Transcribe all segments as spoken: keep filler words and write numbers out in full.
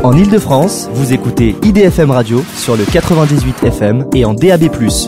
En Ile-de-France, vous écoutez I D F M Radio sur le quatre-vingt-dix-huit F M et en D A B plus.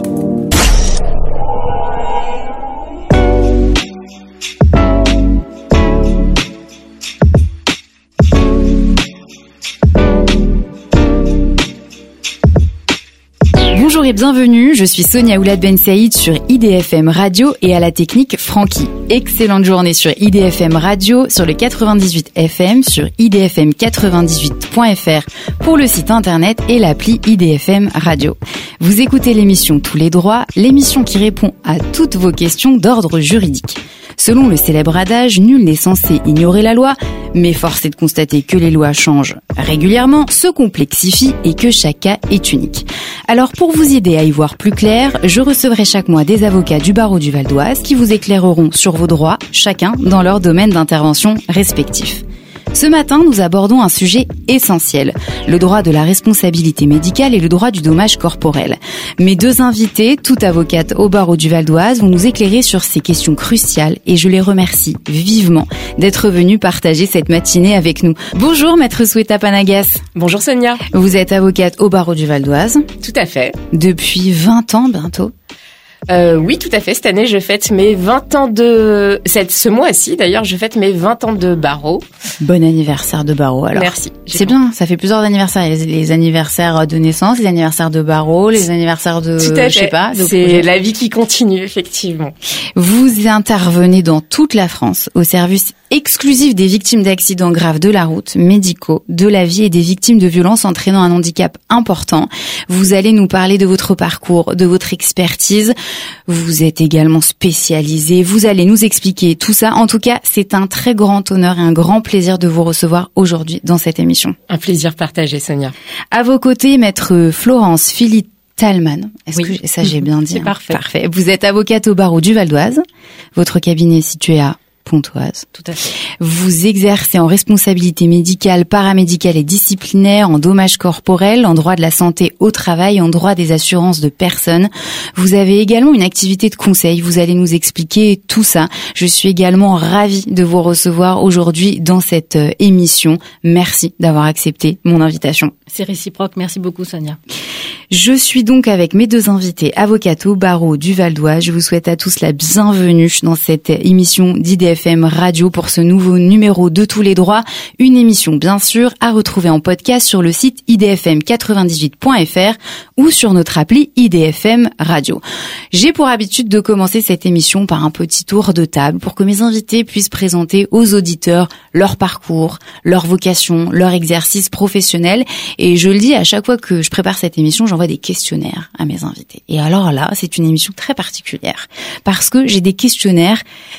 Bonjour et bienvenue, je suis Sonia Oulad Ben Saïd sur I D F M Radio et à la technique Francky. Excellente journée sur I D F M Radio, sur le quatre-vingt-dix-huit F M, sur i d f m quatre-vingt-dix-huit point f r pour le site internet et l'appli I D F M Radio. Vous écoutez l'émission Tous les droits, l'émission qui répond à toutes vos questions d'ordre juridique. Selon le célèbre adage, nul n'est censé ignorer la loi, mais force est de constater que les lois changent régulièrement, se complexifient et que chaque cas est unique. Alors pour vous aider à y voir plus clair, je recevrai chaque mois des avocats du barreau du Val d'Oise qui vous éclaireront sur vos droits, chacun dans leur domaine d'intervention respectif. Ce matin, nous abordons un sujet essentiel, le droit de la responsabilité médicale et le droit du dommage corporel. Mes deux invités, toutes avocates au barreau du Val d'Oise, vont nous éclairer sur ces questions cruciales et je les remercie vivement d'être venus partager cette matinée avec nous. Bonjour Maître Sweta Panagas. Bonjour Sonia. Vous êtes avocate au barreau du Val d'Oise. Tout à fait. Depuis vingt ans bientôt. Euh, oui, tout à fait. Cette année, je fête mes vingt ans de... Cette, ce mois-ci, d'ailleurs, je fête mes vingt ans de barreau. Bon anniversaire de barreau, alors. Merci. C'est bien, ça fait plusieurs anniversaires. Les, les anniversaires de naissance, les anniversaires de barreau, les anniversaires de... Tout à fait. Je sais pas. Donc, c'est la vie qui continue, effectivement. Vous intervenez dans toute la France au service exclusif des victimes d'accidents graves de la route, médicaux, de la vie et des victimes de violences entraînant un handicap important. Vous allez nous parler de votre parcours, de votre expertise. Vous êtes également spécialisé. Vous allez nous expliquer tout ça. En tout cas, c'est un très grand honneur et un grand plaisir de vous recevoir aujourd'hui dans cette émission. Un plaisir partagé, Sonia. À vos côtés, maître Florence Philippe Talman. Est-ce oui. que ça j'ai bien dit? C'est hein parfait. Parfait. Vous êtes avocate au barreau du Val d'Oise. Votre cabinet est situé à Pontoise. Tout à fait. Vous exercez en responsabilité médicale, paramédicale et disciplinaire, en dommages corporels, en droit de la santé au travail, en droit des assurances de personnes. Vous avez également une activité de conseil. Vous allez nous expliquer tout ça. Je suis également ravie de vous recevoir aujourd'hui dans cette émission. Merci d'avoir accepté mon invitation. C'est réciproque. Merci beaucoup, Sonia. Je suis donc avec mes deux invités, avocates au barreau du Val d'Oise. Je vous souhaite à tous la bienvenue dans cette émission d'I D F M Radio pour ce nouveau numéro de Tous les droits. Une émission, bien sûr, à retrouver en podcast sur le site i d f m quatre-vingt-dix-huit point f r ou sur notre appli I D F M Radio. J'ai pour habitude de commencer cette émission par un petit tour de table pour que mes invités puissent présenter aux auditeurs leur parcours, leur vocation, leur exercice professionnel. Et je le dis à chaque fois que je prépare cette émission, j'envoie des questionnaires à mes invités. Et alors là, c'est une émission très particulière parce que j'ai des questionnaires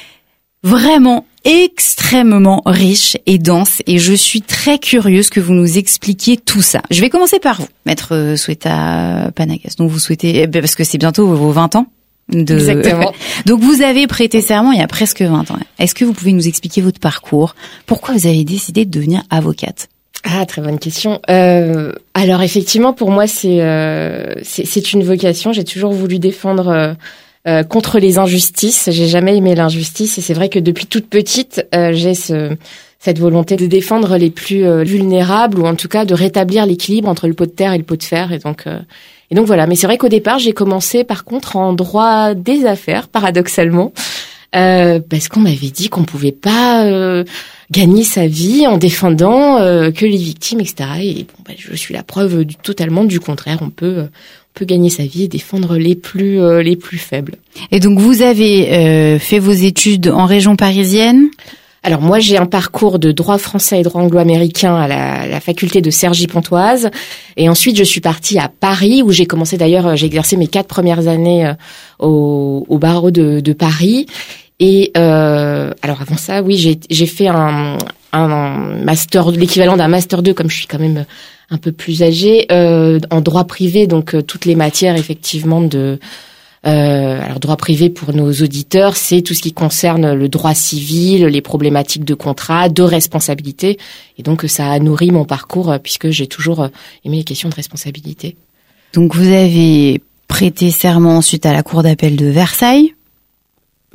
vraiment extrêmement riches et denses et je suis très curieuse que vous nous expliquiez tout ça. Je vais commencer par vous, Maître Sweta Panagas. Donc vous souhaitez, parce que c'est bientôt vos vingt ans. De... Exactement. Donc vous avez prêté serment il y a presque vingt ans. Est-ce que vous pouvez nous expliquer votre parcours? Pourquoi vous avez décidé de devenir avocate? Ah, très bonne question. Euh, alors effectivement, pour moi, c'est euh, c'est, c'est une vocation. J'ai toujours voulu défendre euh, euh, contre les injustices. J'ai jamais aimé l'injustice, et c'est vrai que depuis toute petite, euh, j'ai ce cette volonté de défendre les plus euh, vulnérables, ou en tout cas de rétablir l'équilibre entre le pot de terre et le pot de fer. Et donc euh, et donc voilà. Mais c'est vrai qu'au départ, j'ai commencé par contre en droit des affaires, paradoxalement. Euh, parce qu'on m'avait dit qu'on pouvait pas euh, gagner sa vie en défendant euh, que les victimes, et cetera. Et bon, bah, je suis la preuve du, totalement du contraire. On peut, euh, on peut gagner sa vie et défendre les plus, euh, les plus faibles. Et donc vous avez euh, fait vos études en région parisienne? Alors moi, j'ai un parcours de droit français et droit anglo-américain à la, la faculté de Cergy-Pontoise. Et ensuite, je suis partie à Paris, où j'ai commencé d'ailleurs, j'ai exercé mes quatre premières années euh, au, au barreau de, de Paris. Et euh, alors avant ça, oui, j'ai, j'ai fait un, un master, l'équivalent d'un master deux, comme je suis quand même un peu plus âgée, euh, en droit privé, donc euh, toutes les matières effectivement de... Euh, alors droit privé pour nos auditeurs, c'est tout ce qui concerne le droit civil, les problématiques de contrat, de responsabilité. Et donc ça a nourri mon parcours puisque j'ai toujours aimé les questions de responsabilité. Donc vous avez prêté serment ensuite à la cour d'appel de Versailles.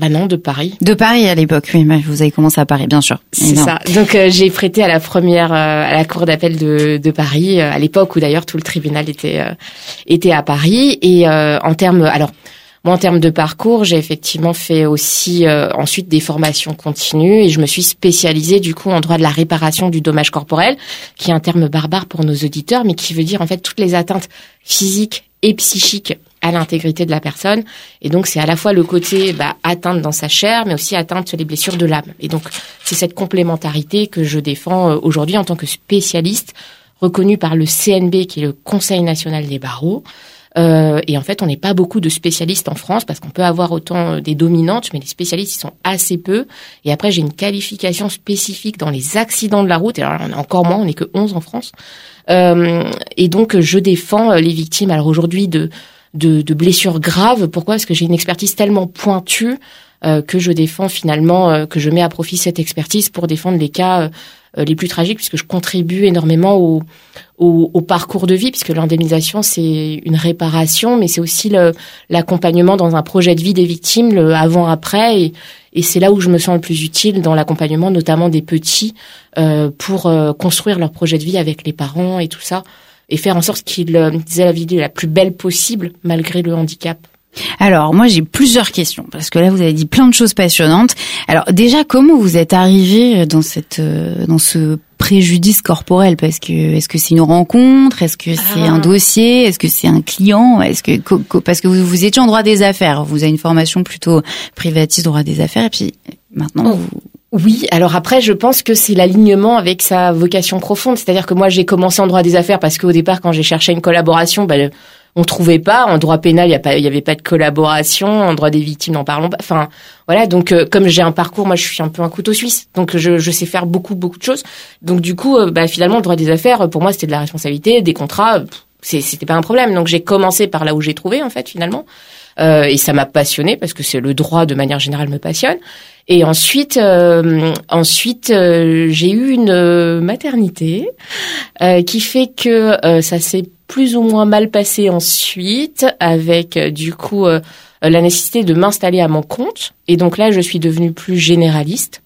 Bah non, de Paris. De Paris à l'époque, oui, mais vous avez commencé à Paris, bien sûr. C'est évidemment. ça. Donc euh, j'ai prêté à la première, euh, à la cour d'appel de, de Paris, euh, à l'époque où d'ailleurs tout le tribunal était euh, était à Paris. Et euh, en termes, alors moi en termes de parcours, j'ai effectivement fait aussi euh, ensuite des formations continues et je me suis spécialisée du coup en droit de la réparation du dommage corporel, qui est un terme barbare pour nos auditeurs, mais qui veut dire en fait toutes les atteintes physiques et psychiques à l'intégrité de la personne. Et donc, c'est à la fois le côté bah, atteinte dans sa chair, mais aussi atteinte sur les blessures de l'âme. Et donc, c'est cette complémentarité que je défends aujourd'hui en tant que spécialiste reconnu par le C N B, qui est le Conseil national des barreaux. Euh, et en fait, on n'est pas beaucoup de spécialistes en France parce qu'on peut avoir autant des dominantes, mais les spécialistes, ils sont assez peu. Et après, j'ai une qualification spécifique dans les accidents de la route. Et alors, on est encore moins, on n'est que onze en France. Euh, et donc, je défends les victimes. Alors aujourd'hui, de De, de blessures graves. Pourquoi ? Parce que j'ai une expertise tellement pointue euh, que je défends finalement, euh, que je mets à profit cette expertise pour défendre les cas euh, les plus tragiques, puisque je contribue énormément au, au, au parcours de vie, puisque l'indemnisation, c'est une réparation, mais c'est aussi le, l'accompagnement dans un projet de vie des victimes, le avant-après, et, et c'est là où je me sens le plus utile dans l'accompagnement, notamment des petits, euh, pour euh, construire leur projet de vie avec les parents et tout ça, et faire en sorte qu'ils euh, aient la vie la plus belle possible malgré le handicap. Alors, moi, j'ai plusieurs questions, parce que là, vous avez dit plein de choses passionnantes. Alors, déjà, comment vous êtes arrivé dans cette, euh, dans ce préjudice corporel ? Parce que, est-ce que c'est une rencontre ? Est-ce que c'est ah. un dossier ? Est-ce que c'est un client ? Est-ce que, parce que vous, vous étiez en droit des affaires. Vous avez une formation plutôt privatiste droit des affaires, et puis, maintenant, oh. vous... Oui, alors après, je pense que c'est l'alignement avec sa vocation profonde. C'est-à-dire que moi, j'ai commencé en droit des affaires parce qu'au départ, quand j'ai cherché une collaboration, bah, on trouvait pas. En droit pénal, il y a pas, il y avait pas de collaboration. En droit des victimes, n'en parlons pas. Enfin, voilà. Donc, euh, comme j'ai un parcours, moi, je suis un peu un couteau suisse. Donc, je, je sais faire beaucoup, beaucoup de choses. Donc, du coup, euh, bah, finalement, le droit des affaires, pour moi, c'était de la responsabilité, des contrats. C'est, c'était pas un problème. Donc, j'ai commencé par là où j'ai trouvé, en fait, finalement. Euh, et ça m'a passionnée parce que c'est le droit de manière générale me passionne. Et ensuite, euh, ensuite, euh, j'ai eu une euh, maternité euh, qui fait que euh, ça s'est plus ou moins mal passé ensuite, avec euh, du coup euh, la nécessité de m'installer à mon compte. Et donc là, je suis devenue plus généraliste.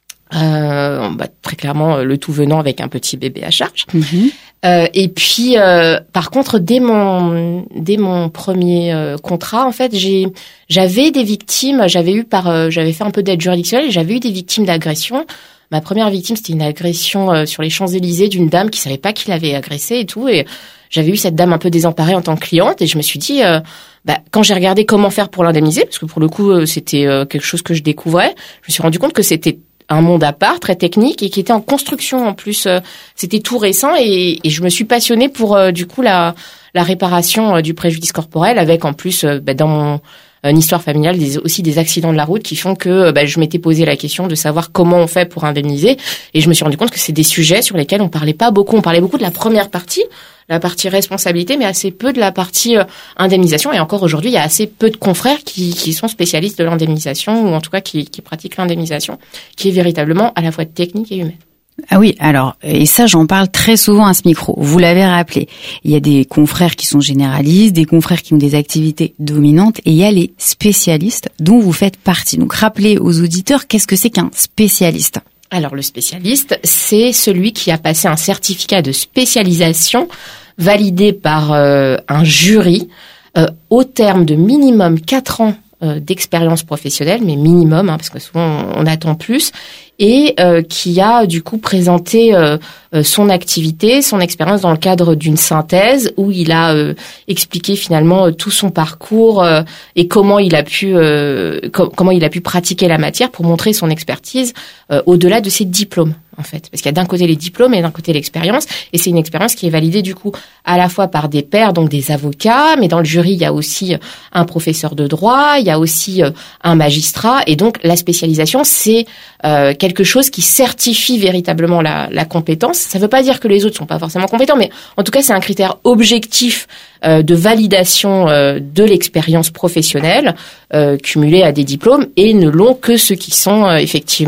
Euh, bah, très clairement, le tout venant avec un petit bébé à charge. Mmh. Euh, et puis, euh, par contre, dès mon dès mon premier euh, contrat, en fait, j'ai j'avais des victimes. J'avais eu par euh, j'avais fait un peu d'aide juridictionnelle. Et j'avais eu des victimes d'agression. Ma première victime, c'était une agression euh, sur les Champs-Élysées d'une dame qui savait pas qui l'avait agressée et tout. Et j'avais eu cette dame un peu désemparée en tant que cliente. Et je me suis dit, euh, bah, quand j'ai regardé comment faire pour l'indemniser, parce que pour le coup, euh, c'était euh, quelque chose que je découvrais, je me suis rendu compte que c'était un monde à part, très technique, et qui était en construction en plus. Euh, c'était tout récent, et, et je me suis passionnée pour euh, du coup la, la réparation euh, du préjudice corporel, avec en plus euh, bah, dans mon euh, une histoire familiale des, aussi des accidents de la route qui font que euh, bah, je m'étais posé la question de savoir comment on fait pour indemniser, et je me suis rendu compte que c'est des sujets sur lesquels on parlait pas beaucoup. On parlait beaucoup de la première partie, la partie responsabilité, mais assez peu de la partie euh, indemnisation. Et encore aujourd'hui, il y a assez peu de confrères qui, qui sont spécialistes de l'indemnisation, ou en tout cas qui, qui pratiquent l'indemnisation, qui est véritablement à la fois technique et humaine. Ah oui, alors, et ça j'en parle très souvent à ce micro, vous l'avez rappelé, il y a des confrères qui sont généralistes, des confrères qui ont des activités dominantes, et il y a les spécialistes dont vous faites partie. Donc rappelez aux auditeurs, qu'est-ce que c'est qu'un spécialiste ? Alors le spécialiste, c'est celui qui a passé un certificat de spécialisation validé par euh, un jury euh, au terme de minimum quatre ans euh, d'expérience professionnelle, mais minimum, hein, parce que souvent on, on attend plus, et euh, qui a du coup présenté euh, euh, son activité, son expérience dans le cadre d'une synthèse où il a euh, expliqué finalement euh, tout son parcours euh, et comment il a pu euh, com- comment il a pu pratiquer la matière pour montrer son expertise euh, au-delà de ses diplômes, en fait, parce qu'il y a d'un côté les diplômes et d'un côté l'expérience, et c'est une expérience qui est validée du coup à la fois par des pairs, donc des avocats, mais dans le jury il y a aussi un professeur de droit, il y a aussi euh, un magistrat, et donc la spécialisation c'est euh, quelque chose qui certifie véritablement la, la compétence. Ça ne veut pas dire que les autres sont pas forcément compétents, mais en tout cas c'est un critère objectif euh, de validation euh, de l'expérience professionnelle euh, cumulée à des diplômes, et ne l'ont que ceux qui sont euh, effectivement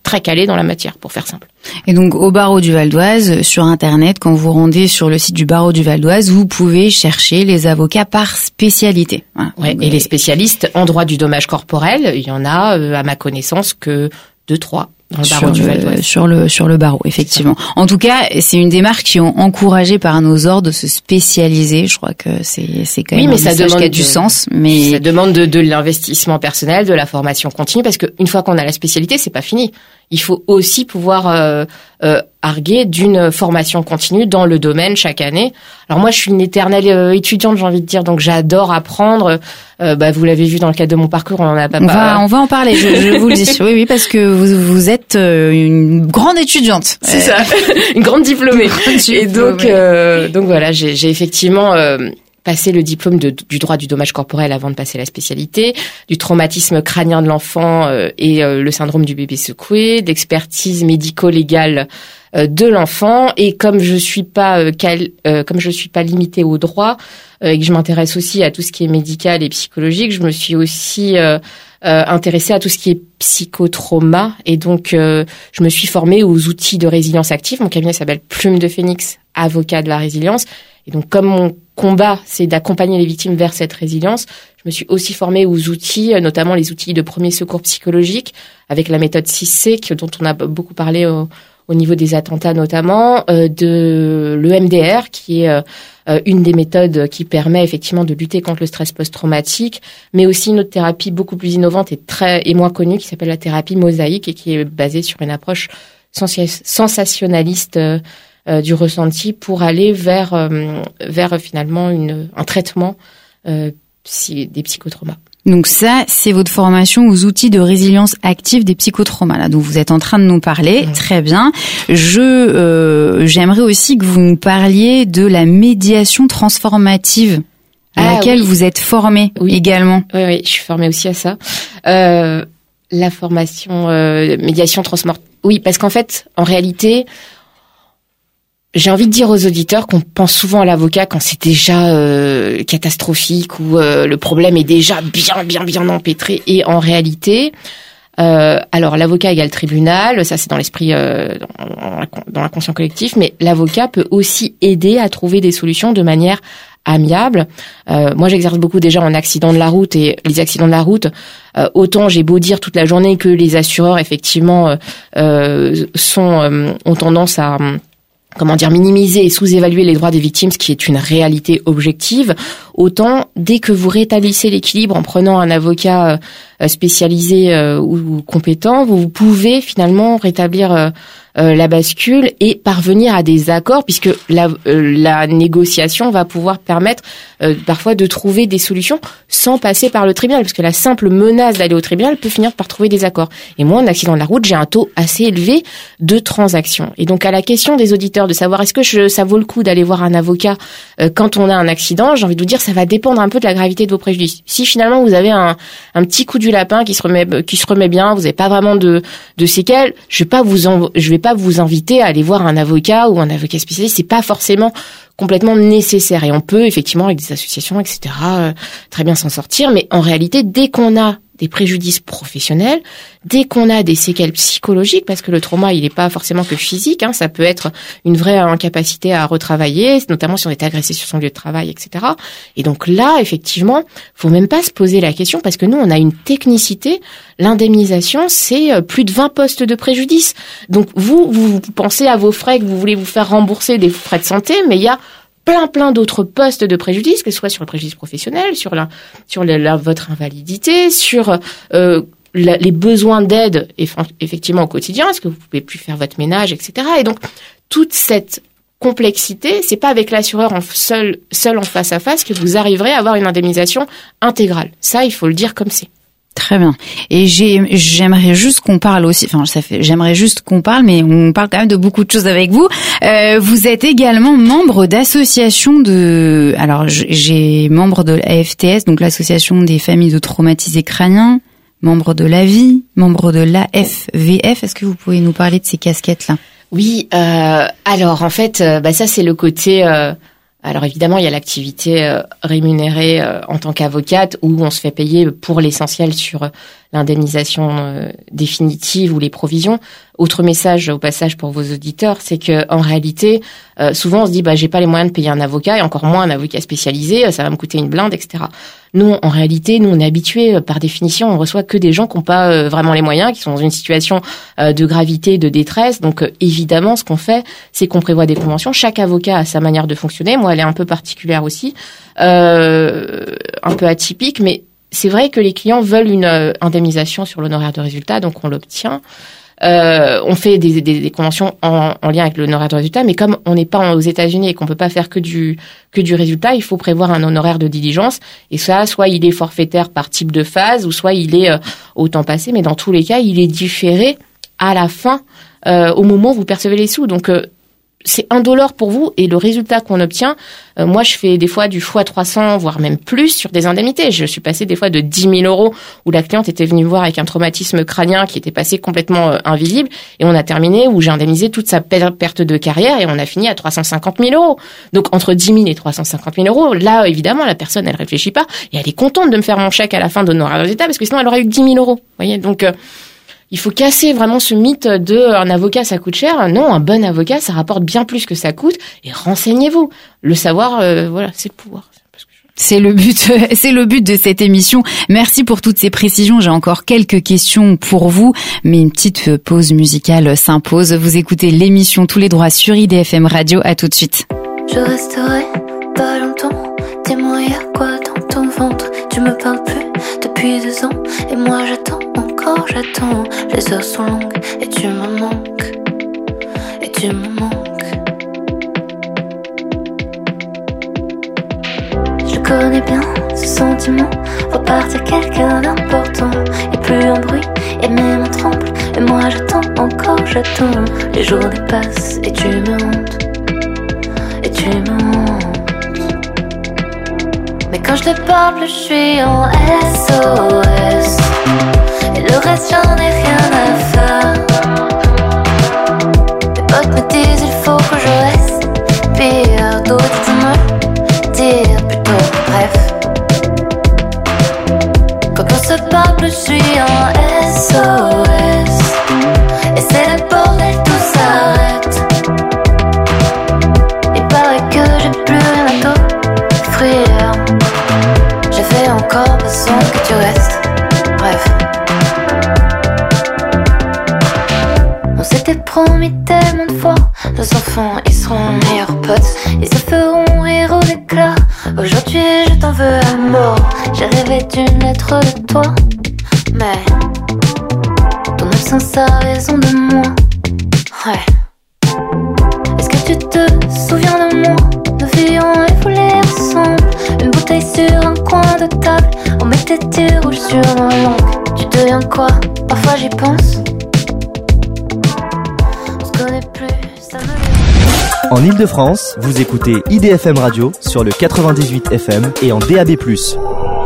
très calés dans la matière, pour faire simple. Et donc, au barreau du Val d'Oise, sur Internet, quand vous rendez sur le site du barreau du Val d'Oise, vous pouvez chercher les avocats par spécialité. Voilà. Ouais, et les spécialistes en droit du dommage corporel, il y en a, euh, à ma connaissance, que deux, trois. Dans le barreau du Val d'Oise. Sur le, sur le barreau, effectivement. En tout cas, c'est une démarche qui est encouragée par nos ordres de se spécialiser. Je crois que c'est, c'est quand même oui, mais un ça message demande qui a du de, sens. Mais ça demande de, de l'investissement personnel, de la formation continue, parce que une fois qu'on a la spécialité, c'est pas fini. Il faut aussi pouvoir euh, euh, arguer d'une formation continue dans le domaine chaque année. Alors moi, je suis une éternelle euh, étudiante, j'ai envie de dire, donc j'adore apprendre. Euh, bah, vous l'avez vu dans le cadre de mon parcours, on en a pas. On pas, va, on va en parler. Je, je vous le dis. Oui, oui, parce que vous, vous êtes une grande étudiante. C'est ça, une grande diplômée. Grande diplômée. Et donc, euh, donc voilà, j'ai, j'ai effectivement. Euh, passer le diplôme de, du droit du dommage corporel avant de passer la spécialité, du traumatisme crânien de l'enfant euh, et euh, le syndrome du bébé secoué, d'expertise médico-légale euh, de l'enfant. Et comme je suis pas euh, cal, euh, comme je suis pas limitée au droit euh, et que je m'intéresse aussi à tout ce qui est médical et psychologique, je me suis aussi euh, euh, intéressée à tout ce qui est psychotrauma. Et donc, euh, je me suis formée aux outils de résilience active. Mon cabinet s'appelle Plume de Phénix, avocat de la résilience. Et donc, comme mon combat, c'est d'accompagner les victimes vers cette résilience, je me suis aussi formée aux outils, notamment les outils de premier secours psychologique, avec la méthode six C, dont on a beaucoup parlé au, au niveau des attentats notamment, euh, de l'E M D R, qui est euh, une des méthodes qui permet effectivement de lutter contre le stress post-traumatique, mais aussi une autre thérapie beaucoup plus innovante et très et moins connue, qui s'appelle la thérapie mosaïque, et qui est basée sur une approche sensationnaliste euh, Euh, du ressenti pour aller vers euh, vers finalement une un traitement euh, psy, des psychotraumas. Donc ça, c'est votre formation aux outils de résilience active des psychotraumas, là, dont vous êtes en train de nous parler. Mmh. Très bien. Je euh, j'aimerais aussi que vous nous parliez de la médiation transformative à ah, laquelle oui. vous êtes formée oui. également. Oui, oui, je suis formée aussi à ça. Euh, la formation euh, médiation transformative. Oui, parce qu'en fait, en réalité, j'ai envie de dire aux auditeurs qu'on pense souvent à l'avocat quand c'est déjà euh, catastrophique ou euh, le problème est déjà bien, bien, bien empêtré. Et en réalité, euh, alors l'avocat égale tribunal, ça c'est dans l'esprit, euh, dans, dans l'inconscient collectif, mais l'avocat peut aussi aider à trouver des solutions de manière amiable. Euh, moi, j'exerce beaucoup déjà en accident de la route, et les accidents de la route, euh, autant j'ai beau dire toute la journée que les assureurs effectivement euh, sont euh, ont tendance à comment dire, minimiser et sous-évaluer les droits des victimes, ce qui est une réalité objective, autant dès que vous rétablissez l'équilibre en prenant un avocat spécialisé ou compétent, vous pouvez finalement rétablir la bascule et parvenir à des accords, puisque la, la négociation va pouvoir permettre parfois de trouver des solutions sans passer par le tribunal, parce que la simple menace d'aller au tribunal peut finir par trouver des accords. Et moi, en accident de la route, j'ai un taux assez élevé de transactions. Et donc, à la question des auditeurs de savoir est-ce que je, ça vaut le coup d'aller voir un avocat euh, quand on a un accident, j'ai envie de vous dire, ça va dépendre un peu de la gravité de vos préjudices. Si finalement vous avez un, un petit coup du lapin qui se remet, qui se remet bien, vous n'avez pas vraiment de, de séquelles, je vais pas vous, en, je vais pas vous inviter à aller voir un avocat ou un avocat spécialiste. C'est pas forcément complètement nécessaire, et on peut effectivement avec des associations, et cetera, euh, très bien s'en sortir. Mais en réalité, dès qu'on a des préjudices professionnels, dès qu'on a des séquelles psychologiques, parce que le trauma, il n'est pas forcément que physique, hein, ça peut être une vraie incapacité à retravailler, notamment si on est agressé sur son lieu de travail, et cetera. Et donc là, effectivement, faut même pas se poser la question, parce que nous, on a une technicité. L'indemnisation, c'est plus de vingt postes de préjudice. Donc vous, vous pensez à vos frais, que vous voulez vous faire rembourser des frais de santé, mais il y a plein plein d'autres postes de préjudice, que ce soit sur le préjudice professionnel, sur la sur la, la, votre invalidité, sur euh, la, les besoins d'aide effectivement au quotidien, est-ce que vous pouvez plus faire votre ménage, et cetera. Et donc toute cette complexité, c'est pas avec l'assureur en seul seul en face à face que vous arriverez à avoir une indemnisation intégrale. Ça, il faut le dire comme c'est. Très bien. Et j'ai, j'aimerais juste qu'on parle aussi, enfin, ça fait, j'aimerais juste qu'on parle, mais on parle quand même de beaucoup de choses avec vous. Euh, vous êtes également membre d'associations de, alors, j'ai membre de l'A F T S, donc l'association des familles de traumatisés crâniens, membre de l'A V I, membre de l'A F V F. Est-ce que vous pouvez nous parler de ces casquettes-là? Oui, euh, alors, en fait, euh, bah, ça, c'est le côté, euh, Alors évidemment, il y a l'activité euh, rémunérée euh, en tant qu'avocate où on se fait payer pour l'essentiel sur l'indemnisation euh, définitive ou les provisions. Autre message au passage pour vos auditeurs, c'est que en réalité, euh, souvent on se dit bah j'ai pas les moyens de payer un avocat et encore moins un avocat spécialisé, ça va me coûter une blinde, et cetera. Nous, en réalité, nous on est habitués par définition, on reçoit que des gens qui n'ont pas euh, vraiment les moyens, qui sont dans une situation euh, de gravité, de détresse. Donc euh, évidemment, ce qu'on fait, c'est qu'on prévoit des conventions. Chaque avocat a sa manière de fonctionner. Moi, elle est un peu particulière aussi, euh, un peu atypique, mais c'est vrai que les clients veulent une euh, indemnisation sur l'honoraire de résultat, donc on l'obtient. Euh, on fait des, des, des conventions en, en lien avec l'honoraire de résultat, mais comme on n'est pas aux États-Unis et qu'on peut pas faire que du que du résultat, il faut prévoir un honoraire de diligence. Et ça, soit il est forfaitaire par type de phase, ou soit il est euh, au temps passé. Mais dans tous les cas, il est différé à la fin, euh, au moment où vous percevez les sous. Donc euh, c'est indolore pour vous et le résultat qu'on obtient, euh, moi je fais des fois du fois trois cents, voire même plus sur des indemnités. Je suis passée des fois de dix mille euros où la cliente était venue me voir avec un traumatisme crânien qui était passé complètement euh, invisible et on a terminé où j'ai indemnisé toute sa per- perte de carrière et on a fini à trois cent cinquante mille euros. Donc entre dix mille et trois cent cinquante mille euros, là évidemment la personne elle réfléchit pas et elle est contente de me faire mon chèque à la fin d'honoraire de résultat parce que sinon elle aurait eu dix mille euros. Vous voyez, donc euh, il faut casser vraiment ce mythe de un avocat ça coûte cher. Non, un bon avocat ça rapporte bien plus que ça coûte. Et renseignez-vous. Le savoir, euh, voilà, c'est le pouvoir. C'est le but, c'est le but de cette émission. Merci pour toutes ces précisions. J'ai encore quelques questions pour vous, mais une petite pause musicale s'impose. Vous écoutez l'émission Tous les droits sur I D F M Radio. À tout de suite. Je resterai pas longtemps. Dis-moi y'a quoi dans ton ventre? Tu me parles plus depuis deux ans et moi j'attends encore, j'attends. Les heures sont longues et tu me manques, et tu me manques. Je connais bien ce sentiment, repartir quelqu'un d'important. Et plus un bruit et même un tremble. Et moi j'attends encore, j'attends. Les jours dépassent et tu me hantes, et tu me hantes. Mais quand je te parle, je suis en S O S. Et le reste, j'en ai rien à faire. Mes potes me disent, il faut que je reste pire. D'autres me dire plutôt bref. Quand on se parle, je suis en S O S. Et c'est le bordel, tout s'arrête. Il paraît que j'ai plus rien à t'offrir. J'avais encore besoin que tu restes. Bref. On s'était promis tellement de fois. Nos enfants, ils seront meilleurs potes. Ils se feront rire au éclat. Aujourd'hui, je t'en veux à mort. J'ai rêvé d'une lettre de toi. Mais ton absence a raison de moi. Ouais. Est-ce que tu te souviens de moi? Nous vivions et volés ensemble. Une bouteille sur un coin de table. On mettait du rouge sur nos langues. Tu deviens quoi? Parfois j'y pense. On se connaît plus, ça me... En Ile-de-France, vous écoutez I D F M Radio sur le quatre-vingt-dix-huit F M et en D A B plus.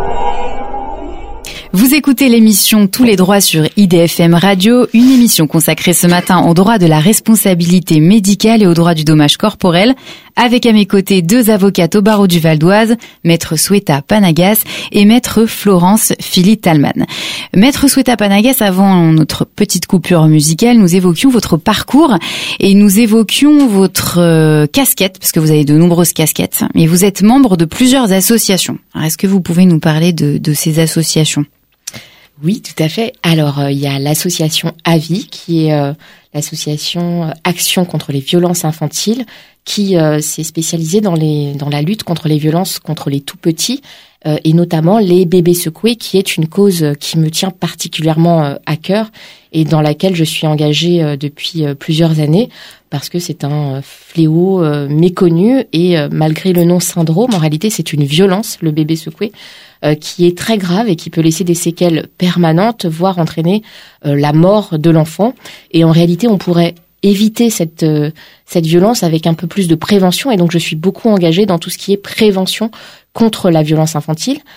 Vous écoutez l'émission Tous les droits sur I D F M Radio, une émission consacrée ce matin aux droits de la responsabilité médicale et aux droits du dommage corporel, avec à mes côtés deux avocates au barreau du Val d'Oise, Maître Sweta Panagas et Maître Florence Philly-Talman. Maître Sweta Panagas, avant notre petite coupure musicale, nous évoquions votre parcours et nous évoquions votre euh, casquette, parce que vous avez de nombreuses casquettes, et vous êtes membre de plusieurs associations. Alors, est-ce que vous pouvez nous parler de, de ces associations ? Oui, tout à fait. Alors, euh, il y a l'association A V I, qui est euh, l'association euh, Action contre les violences infantiles, qui euh, s'est spécialisée dans les dans la lutte contre les violences contre les tout-petits, euh, et notamment les bébés secoués, qui est une cause qui me tient particulièrement euh, à cœur et dans laquelle je suis engagée euh, depuis euh, plusieurs années, parce que c'est un euh, fléau euh, méconnu et euh, malgré le nom syndrome, en réalité, c'est une violence, le bébé secoué, Euh, qui est très grave et qui peut laisser des séquelles permanentes, voire entraîner euh, la mort de l'enfant. Et en réalité, on pourrait éviter cette euh, cette violence avec un peu plus de prévention. Et donc, je suis beaucoup engagée dans tout ce qui est prévention contre la violence infantile.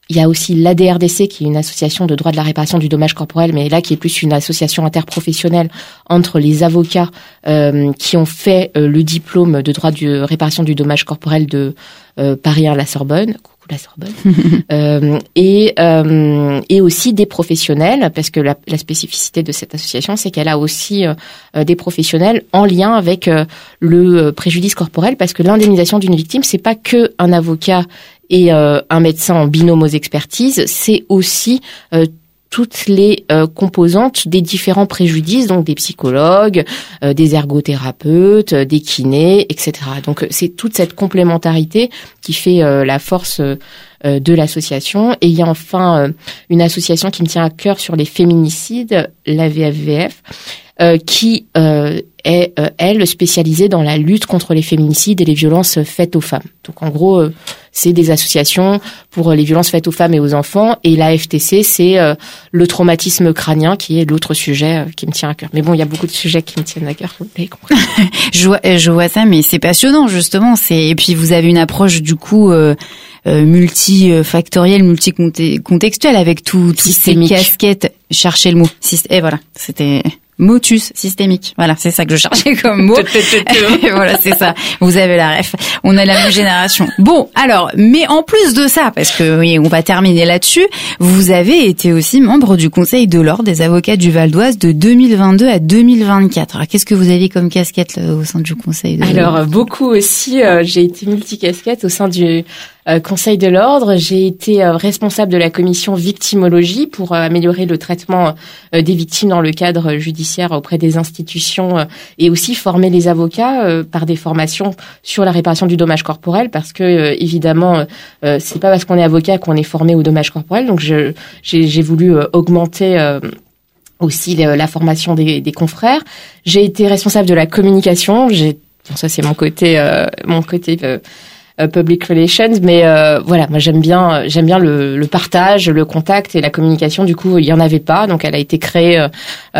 il y a aussi l'A D R D C, qui est une association de droit de la réparation du dommage corporel, mais là qui est plus une association interprofessionnelle entre les avocats euh, qui ont fait euh, le diplôme de droit de réparation du dommage corporel de euh, Paris un, la Sorbonne. la Sorbonne, euh, et, euh, et aussi des professionnels, parce que la, la spécificité de cette association, c'est qu'elle a aussi euh, des professionnels en lien avec euh, le préjudice corporel, parce que l'indemnisation d'une victime, c'est pas que un avocat et euh, un médecin en binôme aux expertises, c'est aussi euh, toutes les euh, composantes des différents préjudices, donc des psychologues, euh, des ergothérapeutes, euh, des kinés, et cetera. Donc c'est toute cette complémentarité qui fait euh, la force euh, de l'association. Et il y a enfin euh, une association qui me tient à cœur sur les féminicides, l'A V F V F, euh, qui euh, est, euh, elle, spécialisée dans la lutte contre les féminicides et les violences faites aux femmes. Donc en gros, euh, c'est des associations pour les violences faites aux femmes et aux enfants. Et la F T C, c'est euh, le traumatisme crânien, qui est l'autre sujet euh, qui me tient à cœur. Mais bon, il y a beaucoup de sujets qui me tiennent à cœur, vous l'avez compris. je, vois, je vois ça, mais c'est passionnant, justement. C'est... Et puis, vous avez une approche, du coup... Euh... Euh, multifactoriel, multicontextuel, avec tout, toutes ces casquettes. Cherchez le mot. Et eh, voilà, c'était motus systémique. Voilà, c'est ça que je cherchais comme mot. Voilà, c'est ça. Vous avez la ref. On est la même génération. Bon, alors, mais en plus de ça, parce que oui, on va terminer là-dessus, vous avez été aussi membre du Conseil de l'Ordre des avocats du Val d'Oise de deux mille vingt-deux à deux mille vingt-quatre. Alors, qu'est-ce que vous avez comme casquette là, au sein du Conseil de l'Ordre? Alors, beaucoup aussi. Euh, j'ai été multicasquette au sein du Euh, Conseil de l'Ordre. J'ai été euh, responsable de la commission victimologie pour euh, améliorer le traitement euh, des victimes dans le cadre judiciaire auprès des institutions euh, et aussi former les avocats euh, par des formations sur la réparation du dommage corporel, parce que euh, évidemment euh, c'est pas parce qu'on est avocat qu'on est formé au dommage corporel. Donc je, j'ai, j'ai voulu euh, augmenter euh, aussi la, la formation des, des confrères. J'ai été responsable de la communication. J'ai bon, ça c'est mon côté euh, mon côté euh, public relations, mais euh, voilà, moi j'aime bien j'aime bien le, le partage, le contact et la communication. Du coup, il y en avait pas, donc elle a été créée euh,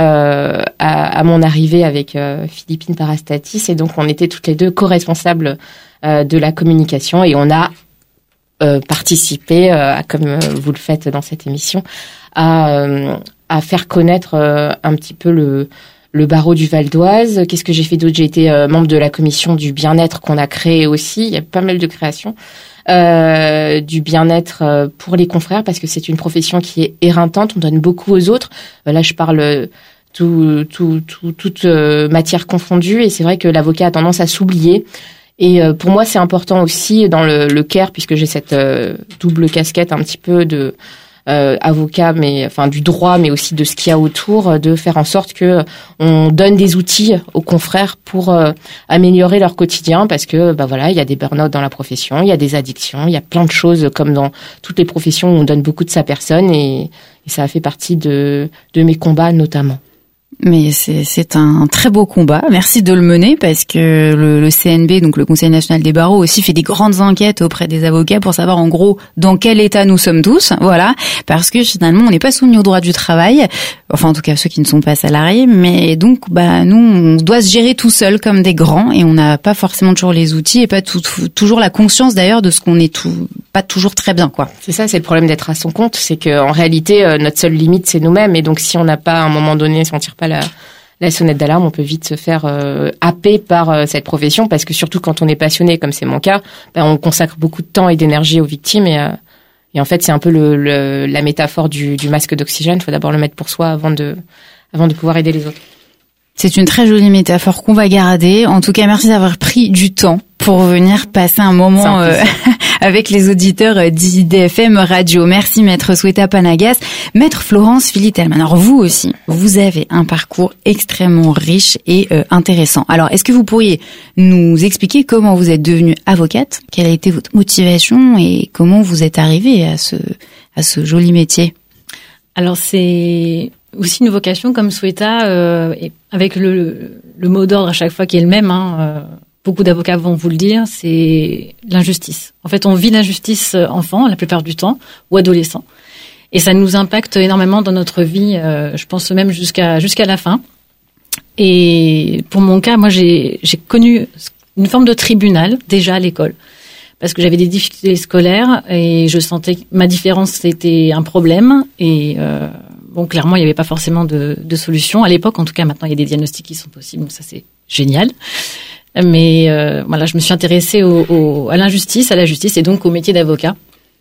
à, à mon arrivée avec euh, Philippine Parastatis, et donc on était toutes les deux co-responsables euh, de la communication, et on a euh, participé, euh, à, comme vous le faites dans cette émission, à euh, à faire connaître euh, un petit peu le le barreau du Val d'Oise. Qu'est-ce que j'ai fait d'autre? J'ai été euh, membre de la commission du bien-être qu'on a créée aussi. Il y a pas mal de créations euh, du bien-être euh, pour les confrères, parce que c'est une profession qui est éreintante. On donne beaucoup aux autres. Euh, là, je parle tout, tout, tout, toute euh, matière confondue, et c'est vrai que l'avocat a tendance à s'oublier. Et euh, pour moi, c'est important aussi dans le, le care, puisque j'ai cette euh, double casquette un petit peu de Euh, avocat, mais enfin du droit, mais aussi de ce qu'il y a autour, de faire en sorte que on donne des outils aux confrères pour euh, améliorer leur quotidien, parce que bah voilà, il y a des burn-out dans la profession, il y a des addictions, il y a plein de choses comme dans toutes les professions où on donne beaucoup de sa personne, et, et ça a fait partie de de mes combats notamment. Mais c'est, c'est un très beau combat. Merci de le mener, parce que le, le C N B, donc le Conseil national des barreaux, aussi fait des grandes enquêtes auprès des avocats pour savoir en gros dans quel état nous sommes tous. Voilà, parce que finalement on n'est pas soumis au droit du travail, enfin en tout cas ceux qui ne sont pas salariés. Mais donc bah nous on doit se gérer tout seul comme des grands, et on n'a pas forcément toujours les outils et pas tout, toujours la conscience d'ailleurs de ce qu'on est tout, pas toujours très bien quoi. C'est ça, c'est le problème d'être à son compte, c'est que en réalité euh, notre seule limite c'est nous-mêmes, et donc si on n'a pas à un moment donné, si on tire pas la, la sonnette d'alarme, on peut vite se faire euh, happer par euh, cette profession, parce que surtout quand on est passionné, comme c'est mon cas, ben, on consacre beaucoup de temps et d'énergie aux victimes, et, euh, et en fait c'est un peu le, le, la métaphore du, du masque d'oxygène. Il faut d'abord le mettre pour soi avant de, avant de pouvoir aider les autres. C'est une très jolie métaphore qu'on va garder. En tout cas, merci d'avoir pris du temps pour venir passer un moment euh, avec les auditeurs d'I D F M Radio. Merci Maître Sweta Panagas. Maître Florence Philly-Tellman. Alors vous aussi, vous avez un parcours extrêmement riche et euh, intéressant. Alors est-ce que vous pourriez nous expliquer comment vous êtes devenue avocate? Quelle a été votre motivation et comment vous êtes arrivée à ce, à ce joli métier? Alors c'est aussi une vocation comme Sweta, euh, et avec le, le mot d'ordre à chaque fois qui est le même, hein, euh, beaucoup d'avocats vont vous le dire, c'est l'injustice. En fait, on vit l'injustice enfant la plupart du temps, ou adolescent, et ça nous impacte énormément dans notre vie, euh, je pense même jusqu'à jusqu'à la fin. Et pour mon cas, moi j'ai j'ai connu une forme de tribunal déjà à l'école, parce que j'avais des difficultés scolaires et je sentais que ma différence c'était un problème et euh, bon clairement il n'y avait pas forcément de, de solution à l'époque. En tout cas maintenant il y a des diagnostics qui sont possibles, donc ça c'est génial. Mais euh, voilà, je me suis intéressée au, au, à l'injustice, à la justice et donc au métier d'avocat.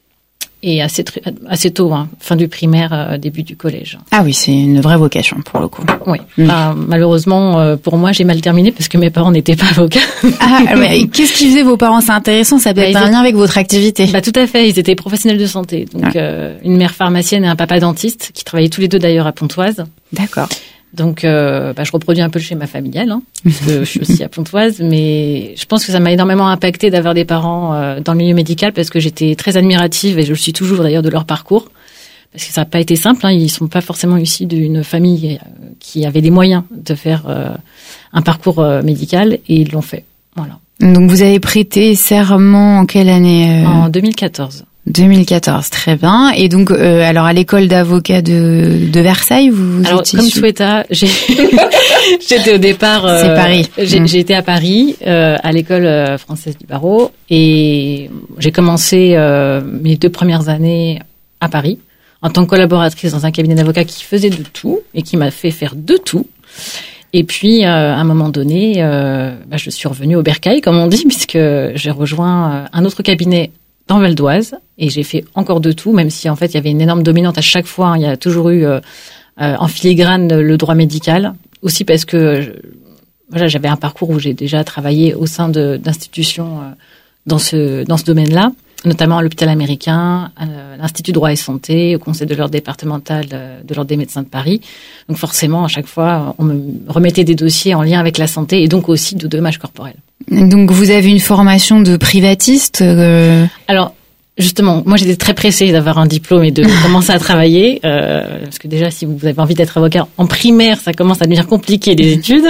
Et assez, assez tôt, hein, fin du primaire, euh, début du collège. Ah oui, c'est une vraie vocation pour le coup. Oui. Mmh. Bah, malheureusement, euh, pour moi, j'ai mal terminé parce que mes parents n'étaient pas avocats. Ah, ouais. Qu'est-ce qu'ils faisaient vos parents? C'est intéressant, ça peut bah, être un étaient... lien avec votre activité. Bah tout à fait, ils étaient professionnels de santé. Donc ouais. euh, une mère pharmacienne et un papa dentiste qui travaillaient tous les deux d'ailleurs à Pontoise. D'accord. Donc, euh, bah, je reproduis un peu le schéma familial, hein, parce que je suis aussi à Pontoise, mais je pense que ça m'a énormément impacté d'avoir des parents euh, dans le milieu médical parce que j'étais très admirative et je le suis toujours d'ailleurs de leur parcours, parce que ça n'a pas été simple. Hein, ils sont pas forcément issus d'une famille qui avait les moyens de faire euh, un parcours euh, médical et ils l'ont fait. Voilà. Donc, vous avez prêté serment en quelle année euh... En deux mille quatorze. deux mille quatorze, très bien. Et donc, euh, alors à l'école d'avocat de, de Versailles, vous, vous alors étiez comme su... Souhaita, j'ai j'étais au départ. Euh, C'est Paris. J'ai, mmh. j'ai été à Paris euh, à l'école euh, française du barreau et j'ai commencé euh, mes deux premières années à Paris en tant que collaboratrice dans un cabinet d'avocats qui faisait de tout et qui m'a fait faire de tout. Et puis, euh, à un moment donné, euh, bah, je suis revenue au bercail, comme on dit, puisque j'ai rejoint euh, un autre cabinet dans Val d'Oise et j'ai fait encore de tout, même si en fait il y avait une énorme dominante à chaque fois. Hein, il y a toujours eu euh, euh, en filigrane le droit médical, aussi parce que je, voilà, j'avais un parcours où j'ai déjà travaillé au sein de, d'institutions euh, dans ce dans ce domaine-là, notamment à l'hôpital américain, à l'Institut droit et santé, au conseil de l'ordre départemental de l'ordre des médecins de Paris. Donc forcément, à chaque fois, on me remettait des dossiers en lien avec la santé et donc aussi de dommages corporels. Donc vous avez une formation de privatiste euh... Alors justement, moi j'étais très pressée d'avoir un diplôme et de commencer à travailler, euh, parce que déjà si vous avez envie d'être avocat en primaire, ça commence à devenir compliqué les études.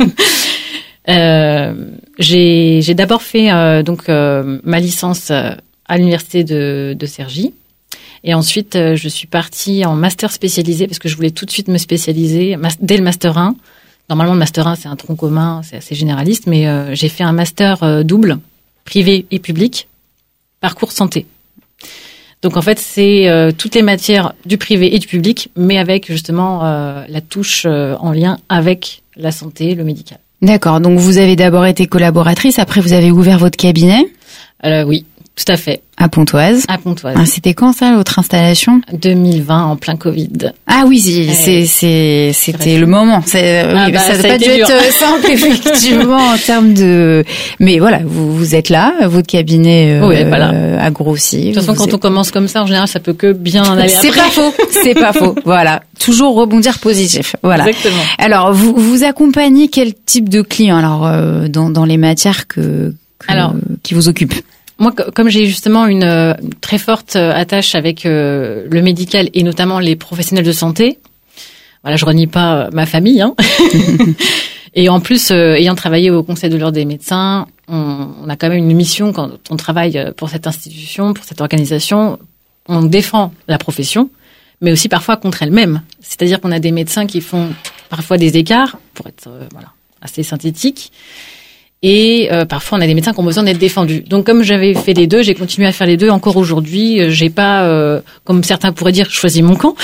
euh, j'ai, j'ai d'abord fait euh, donc euh, ma licence à l'université de, de Cergy. Et ensuite, euh, je suis partie en master spécialisé parce que je voulais tout de suite me spécialiser dès le master un. Normalement, le master un, c'est un tronc commun, c'est assez généraliste, mais euh, j'ai fait un master euh, double, privé et public, parcours santé. Donc, en fait, c'est euh, toutes les matières du privé et du public, mais avec justement euh, la touche euh, en lien avec la santé, le médical. D'accord. Donc, vous avez d'abord été collaboratrice, après vous avez ouvert votre cabinet ? euh, Oui. Tout à fait. À Pontoise. À Pontoise. Ah, c'était quand ça, votre installation? deux mille vingt, en plein Covid. Ah oui, c'est, c'est, c'est c'était le moment. C'est, ah oui, bah, ça n'a pas dû dur. être simple, effectivement, en termes de... Mais voilà, vous, vous êtes là, votre cabinet euh, oui, voilà. a grossi. De toute façon, quand êtes... on commence comme ça, en général, ça peut que bien aller c'est après. C'est pas faux, c'est pas faux. Voilà, toujours rebondir positif. Voilà. Exactement. Alors, vous, vous accompagnez quel type de clients alors euh, dans, dans les matières que, que alors, qui vous occupent? Moi, comme j'ai justement une euh, très forte attache avec euh, le médical et notamment les professionnels de santé, voilà, je renie pas ma famille. Hein. Et en plus, euh, ayant travaillé au Conseil de l'ordre des médecins, on, on a quand même une mission quand on travaille pour cette institution, pour cette organisation. On défend la profession, mais aussi parfois contre elle-même. C'est-à-dire qu'on a des médecins qui font parfois des écarts, pour être euh, voilà assez synthétique. Et euh, parfois, on a des médecins qui ont besoin d'être défendus. Donc, comme j'avais fait les deux, j'ai continué à faire les deux. Encore aujourd'hui, j'ai pas, euh, comme certains pourraient dire, choisi mon camp.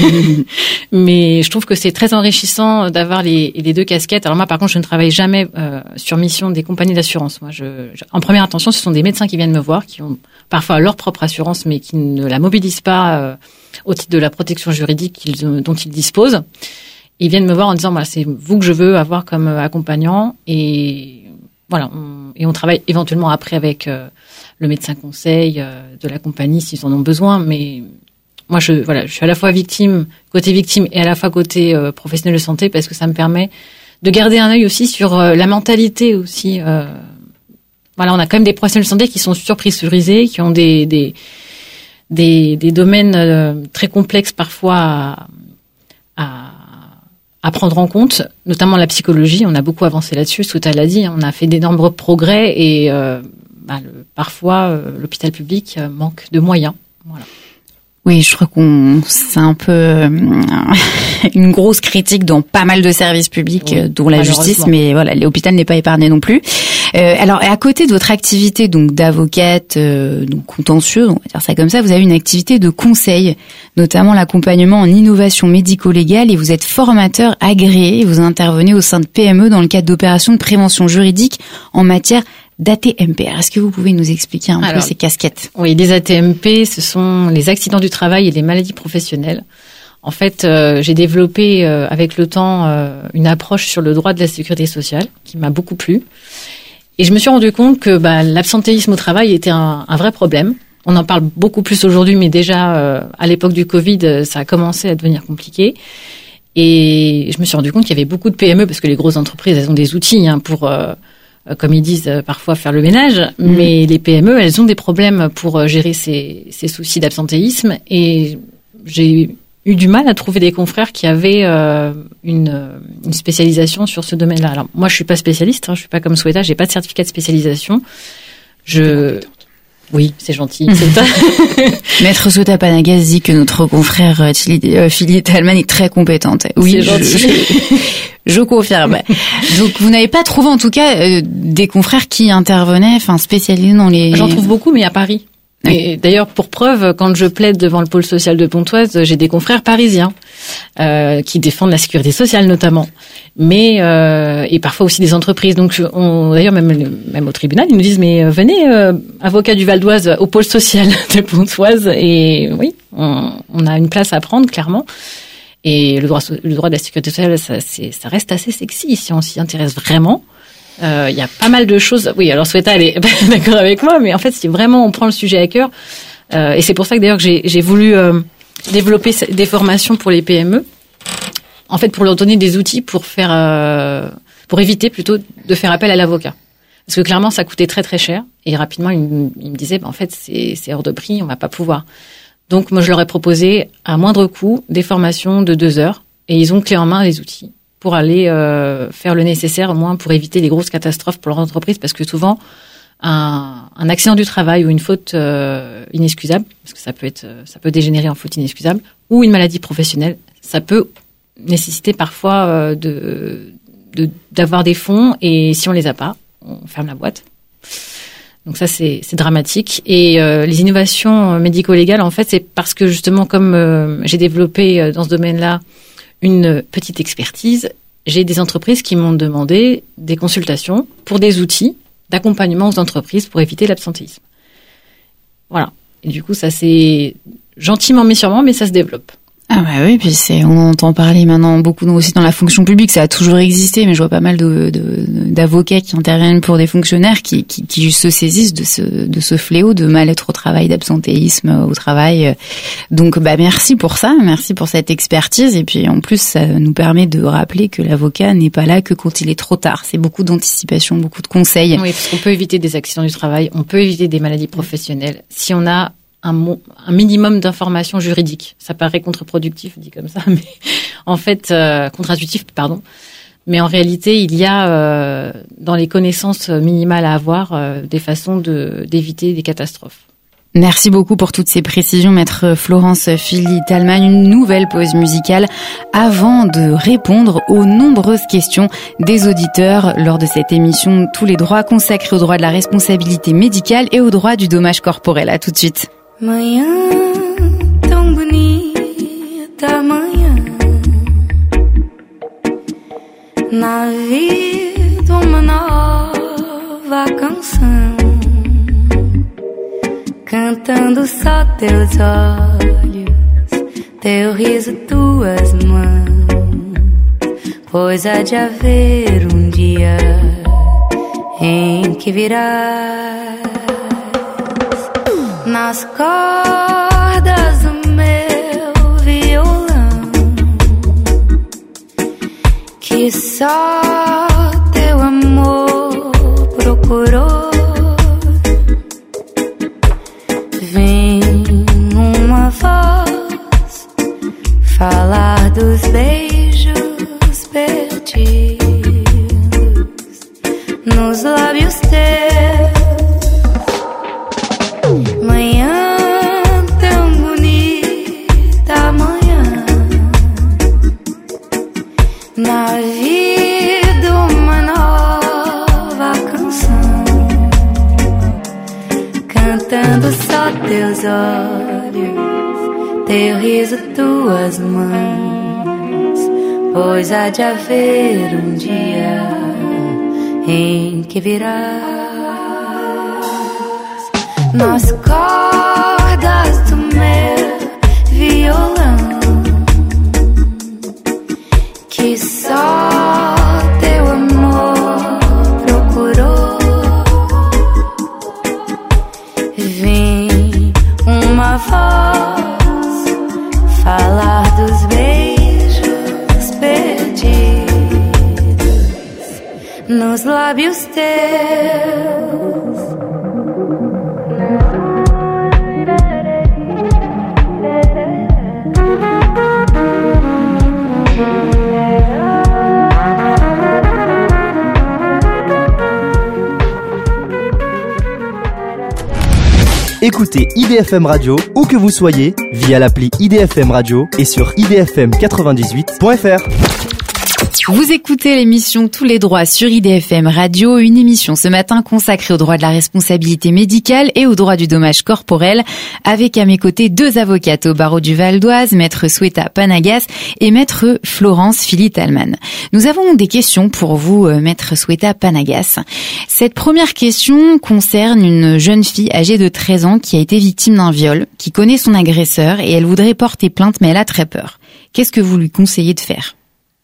Mais je trouve que c'est très enrichissant d'avoir les, les deux casquettes. Alors moi, par contre, je ne travaille jamais euh, sur mission des compagnies d'assurance. Moi, je, je, en première intention, ce sont des médecins qui viennent me voir, qui ont parfois leur propre assurance, mais qui ne la mobilisent pas euh, au titre de la protection juridique qu'ils, dont ils disposent. Ils viennent me voir en disant, voilà, c'est vous que je veux avoir comme accompagnant et voilà, on, et on travaille éventuellement après avec euh, le médecin conseil euh, de la compagnie s'ils en ont besoin. Mais moi, je voilà, je suis à la fois victime, côté victime, et à la fois côté euh, professionnel de santé, parce que ça me permet de garder un œil aussi sur euh, la mentalité aussi. Euh, voilà, on a quand même des professionnels de santé qui sont surpressurisés, qui ont des des des, des domaines euh, très complexes parfois à, à à prendre en compte, notamment la psychologie. On a beaucoup avancé là-dessus, Souhaita l'a dit, on a fait d'énormes progrès et euh, bah, le, parfois euh, l'hôpital public euh, manque de moyens. Voilà. Oui, je crois qu'on c'est un peu euh, une grosse critique dans pas mal de services publics, oui, dont la justice, mais voilà, l'hôpital n'est pas épargné non plus. Euh, alors, à côté de votre activité donc d'avocate, euh, donc contentieuse, on va dire ça comme ça, vous avez une activité de conseil, notamment l'accompagnement en innovation médico-légale, et vous êtes formateur agréé. Vous intervenez au sein de P M E dans le cadre d'opérations de prévention juridique en matière d'A T M P. Alors, est-ce que vous pouvez nous expliquer un Alors, peu ces casquettes? Oui, les A T M P, ce sont les accidents du travail et les maladies professionnelles. En fait, euh, j'ai développé euh, avec le temps euh, une approche sur le droit de la sécurité sociale qui m'a beaucoup plu. Et je me suis rendu compte que bah, l'absentéisme au travail était un, un vrai problème. On en parle beaucoup plus aujourd'hui, mais déjà euh, à l'époque du Covid, ça a commencé à devenir compliqué. Et je me suis rendu compte qu'il y avait beaucoup de P M E, parce que les grosses entreprises, elles ont des outils hein, pour... Euh, comme ils disent parfois, faire le ménage, mmh. mais les P M E, elles ont des problèmes pour gérer ces, ces soucis d'absentéisme, et j'ai eu du mal à trouver des confrères qui avaient euh, une, une spécialisation sur ce domaine-là. Alors moi, je suis pas spécialiste, hein, je suis pas comme Sweta, j'ai pas de certificat de spécialisation. Je Oui, c'est gentil. C'est Maître Sweta Panagas dit que notre confrère euh, Philippe Talman est très compétente. Oui, c'est gentil. Je, je, je confirme. Donc, vous n'avez pas trouvé, en tout cas, euh, des confrères qui intervenaient, enfin, spécialisés dans les... J'en trouve beaucoup, mais à Paris. Oui. Et d'ailleurs, pour preuve, quand je plaide devant le pôle social de Pontoise, j'ai des confrères parisiens euh, qui défendent la sécurité sociale notamment, mais euh, et parfois aussi des entreprises. Donc, on, d'ailleurs, même même au tribunal, ils nous disent mais venez, euh, avocat du Val d'Oise, au pôle social de Pontoise. Et oui, on, on a une place à prendre clairement. Et le droit le droit de la sécurité sociale, ça, c'est, ça reste assez sexy si on s'y intéresse vraiment. Il euh, y a pas mal de choses. Oui, alors Sweta, elle est d'accord avec moi, mais en fait, si vraiment on prend le sujet à cœur, euh, et c'est pour ça que d'ailleurs que j'ai, j'ai voulu euh, développer des formations pour les P M E, en fait, pour leur donner des outils pour faire, euh, pour éviter plutôt de faire appel à l'avocat, parce que clairement, ça coûtait très très cher, et rapidement, ils me, ils me disaient, bah, en fait, c'est, c'est hors de prix, on va pas pouvoir. Donc, moi, je leur ai proposé à moindre coût des formations de deux heures, et ils ont clé en main les outils pour aller euh, faire le nécessaire, au moins pour éviter les grosses catastrophes pour leur entreprise, parce que souvent, un, un accident du travail ou une faute euh, inexcusable, parce que ça peut être, ça peut dégénérer en faute inexcusable, ou une maladie professionnelle, ça peut nécessiter parfois euh, de, de d'avoir des fonds, et si on les a pas, on ferme la boîte. Donc ça, c'est, c'est dramatique. Et euh, les innovations médico-légales, en fait, c'est parce que justement, comme euh, j'ai développé euh, dans ce domaine-là une petite expertise, j'ai des entreprises qui m'ont demandé des consultations pour des outils d'accompagnement aux entreprises pour éviter l'absentéisme. Voilà. Et du coup, ça c'est gentiment mais sûrement, mais ça se développe. Ah bah oui, puis c'est, on entend parler maintenant beaucoup aussi dans la fonction publique, ça a toujours existé, mais je vois pas mal de, de d'avocats qui interviennent pour des fonctionnaires qui, qui, qui se saisissent de ce, de ce fléau de mal-être au travail, d'absentéisme au travail. Donc bah merci pour ça, merci pour cette expertise, et puis en plus ça nous permet de rappeler que l'avocat n'est pas là que quand il est trop tard. C'est beaucoup d'anticipation, beaucoup de conseils. Oui, parce qu'on peut éviter des accidents du travail, on peut éviter des maladies professionnelles si on a Un, un minimum d'informations juridiques. Ça paraît contre-productif dit comme ça, mais en fait euh, contre-intuitif, pardon. Mais en réalité, il y a euh, dans les connaissances minimales à avoir euh, des façons de d'éviter des catastrophes. Merci beaucoup pour toutes ces précisions, maître Florence Philly-Talman. Une nouvelle pause musicale avant de répondre aux nombreuses questions des auditeurs lors de cette émission Tous les droits, consacrés au droit de la responsabilité médicale et au droit du dommage corporel. À tout de suite. Manhã tão bonita, manhã na vida uma nova canção, cantando só teus olhos, teu riso, tuas mãos, pois há de haver um dia em que virás nas cordas do meu violão, que só teu amor procurou. Vem uma voz falar dos beijos perdidos nos lábios teus. Manhã tão bonita, manhã na vida vendo só teus olhos, teu riso, tuas mãos, pois há de haver um dia em que virás nas cordas do meu violão, que só teu amor procurou. Vem uma voz falar dos beijos perdidos nos lábios teus. Écoutez I D F M Radio où que vous soyez via l'appli I D F M Radio et sur i d f m quatre-vingt-dix-huit point f r. Vous écoutez l'émission Tous les droits sur I D F M Radio, une émission ce matin consacrée aux droits de la responsabilité médicale et aux droits du dommage corporel, avec à mes côtés deux avocates au barreau du Val d'Oise, maître Sweta Panagas et maître Florence Philly-Talman. Nous avons des questions pour vous, maître Sweta Panagas. Cette première question concerne une jeune fille âgée de treize ans qui a été victime d'un viol, qui connaît son agresseur et elle voudrait porter plainte mais elle a très peur. Qu'est-ce que vous lui conseillez de faire ?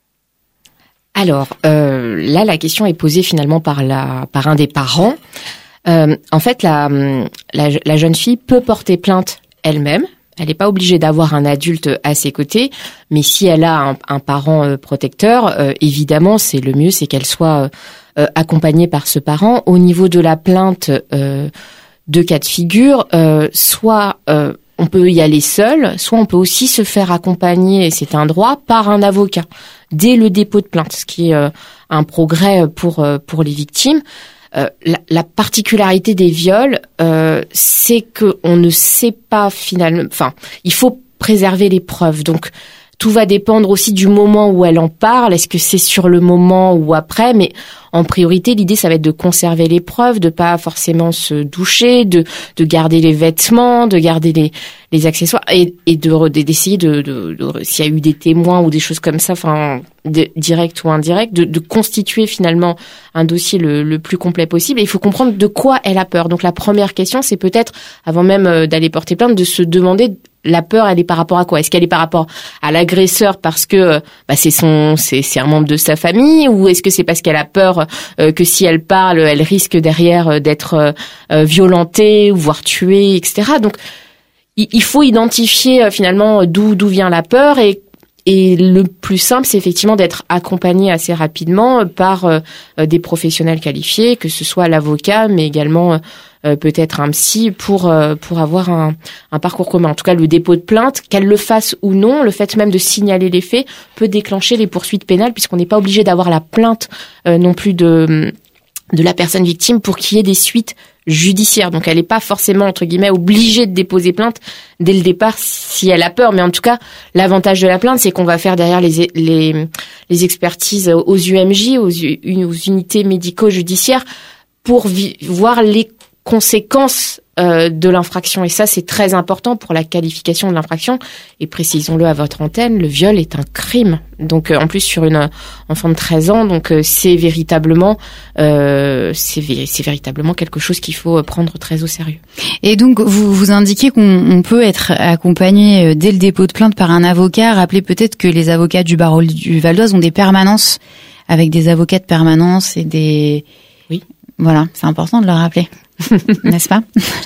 Alors euh, là, la question est posée finalement par la par un des parents. Euh, en fait, la, la la jeune fille peut porter plainte elle-même. Elle n'est pas obligée d'avoir un adulte à ses côtés, mais si elle a un, un parent euh, protecteur, euh, évidemment, c'est le mieux, c'est qu'elle soit euh, accompagnée par ce parent. Au niveau de la plainte, euh, deux cas de figure, euh, soit euh, on peut y aller seul, soit on peut aussi se faire accompagner, et c'est un droit, par un avocat dès le dépôt de plainte, ce qui est euh, un progrès pour euh, pour les victimes. Euh, la, la particularité des viols, euh, c'est que on ne sait pas finalement. Enfin, il faut préserver les preuves. Donc, tout va dépendre aussi du moment où elle en parle. Est-ce que c'est sur le moment ou après ? Mais en priorité, l'idée, ça va être de conserver les preuves, de pas forcément se doucher, de de garder les vêtements, de garder les les accessoires et et de d'essayer de, de, de, de s'il y a eu des témoins ou des choses comme ça, enfin direct ou indirect, de, de constituer finalement un dossier le, le plus complet possible. Et il faut comprendre de quoi elle a peur. Donc la première question, c'est peut-être avant même d'aller porter plainte, de se demander la peur, elle est par rapport à quoi ? Est-ce qu'elle est par rapport à l'agresseur parce que bah, c'est son, c'est, c'est un membre de sa famille, ou est-ce que c'est parce qu'elle a peur euh, que si elle parle, elle risque derrière d'être euh, violentée, voire tuée, et cetera. Donc il, il faut identifier euh, finalement d'où d'où vient la peur, et et le plus simple, c'est effectivement d'être accompagné assez rapidement par euh, des professionnels qualifiés, que ce soit l'avocat, mais également euh, peut-être un psy, pour euh, pour avoir un, un parcours commun. En tout cas, le dépôt de plainte, qu'elle le fasse ou non, le fait même de signaler les faits peut déclencher les poursuites pénales, puisqu'on n'est pas obligé d'avoir la plainte euh, non plus de de la personne victime pour qu'il y ait des suites judiciaire. Donc elle n'est pas forcément, entre guillemets, obligée de déposer plainte dès le départ si elle a peur. Mais en tout cas, l'avantage de la plainte, c'est qu'on va faire derrière les les, les expertises aux U M J, aux, aux unités médico-judiciaires, pour vi- voir les conséquences euh, de l'infraction. Et ça, c'est très important pour la qualification de l'infraction. Et précisons-le à votre antenne, le viol est un crime. Donc euh, en plus sur une enfant de treize ans, donc euh, c'est véritablement euh, c'est, vé- c'est véritablement quelque chose qu'il faut prendre très au sérieux. Et donc vous vous indiquez qu'on on peut être accompagné dès le dépôt de plainte par un avocat. Rappelez peut-être que les avocats du barreau du Val d'Oise ont des permanences avec des avocats de permanence et des... Oui. Voilà, c'est important de le rappeler. N'est-ce pas?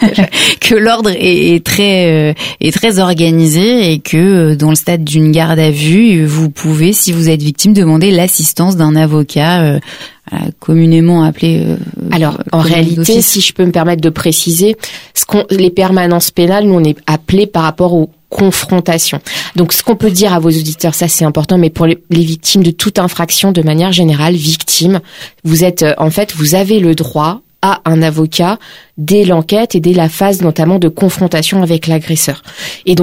Que l'ordre est, est très euh, est très organisé, et que euh, dans le stade d'une garde à vue, vous pouvez, si vous êtes victime, demander l'assistance d'un avocat euh, communément appelé. Euh, Alors, en réalité, d'office. Si je peux me permettre de préciser, ce qu'on, les permanences pénales, nous on est appelés par rapport aux confrontations. Donc, ce qu'on peut dire à vos auditeurs, ça c'est important, mais pour les, les victimes de toute infraction, de manière générale, victimes, vous êtes, euh, en fait, vous avez le droit à un avocat dès l'enquête et dès la phase notamment de confrontation avec l'agresseur. Et donc,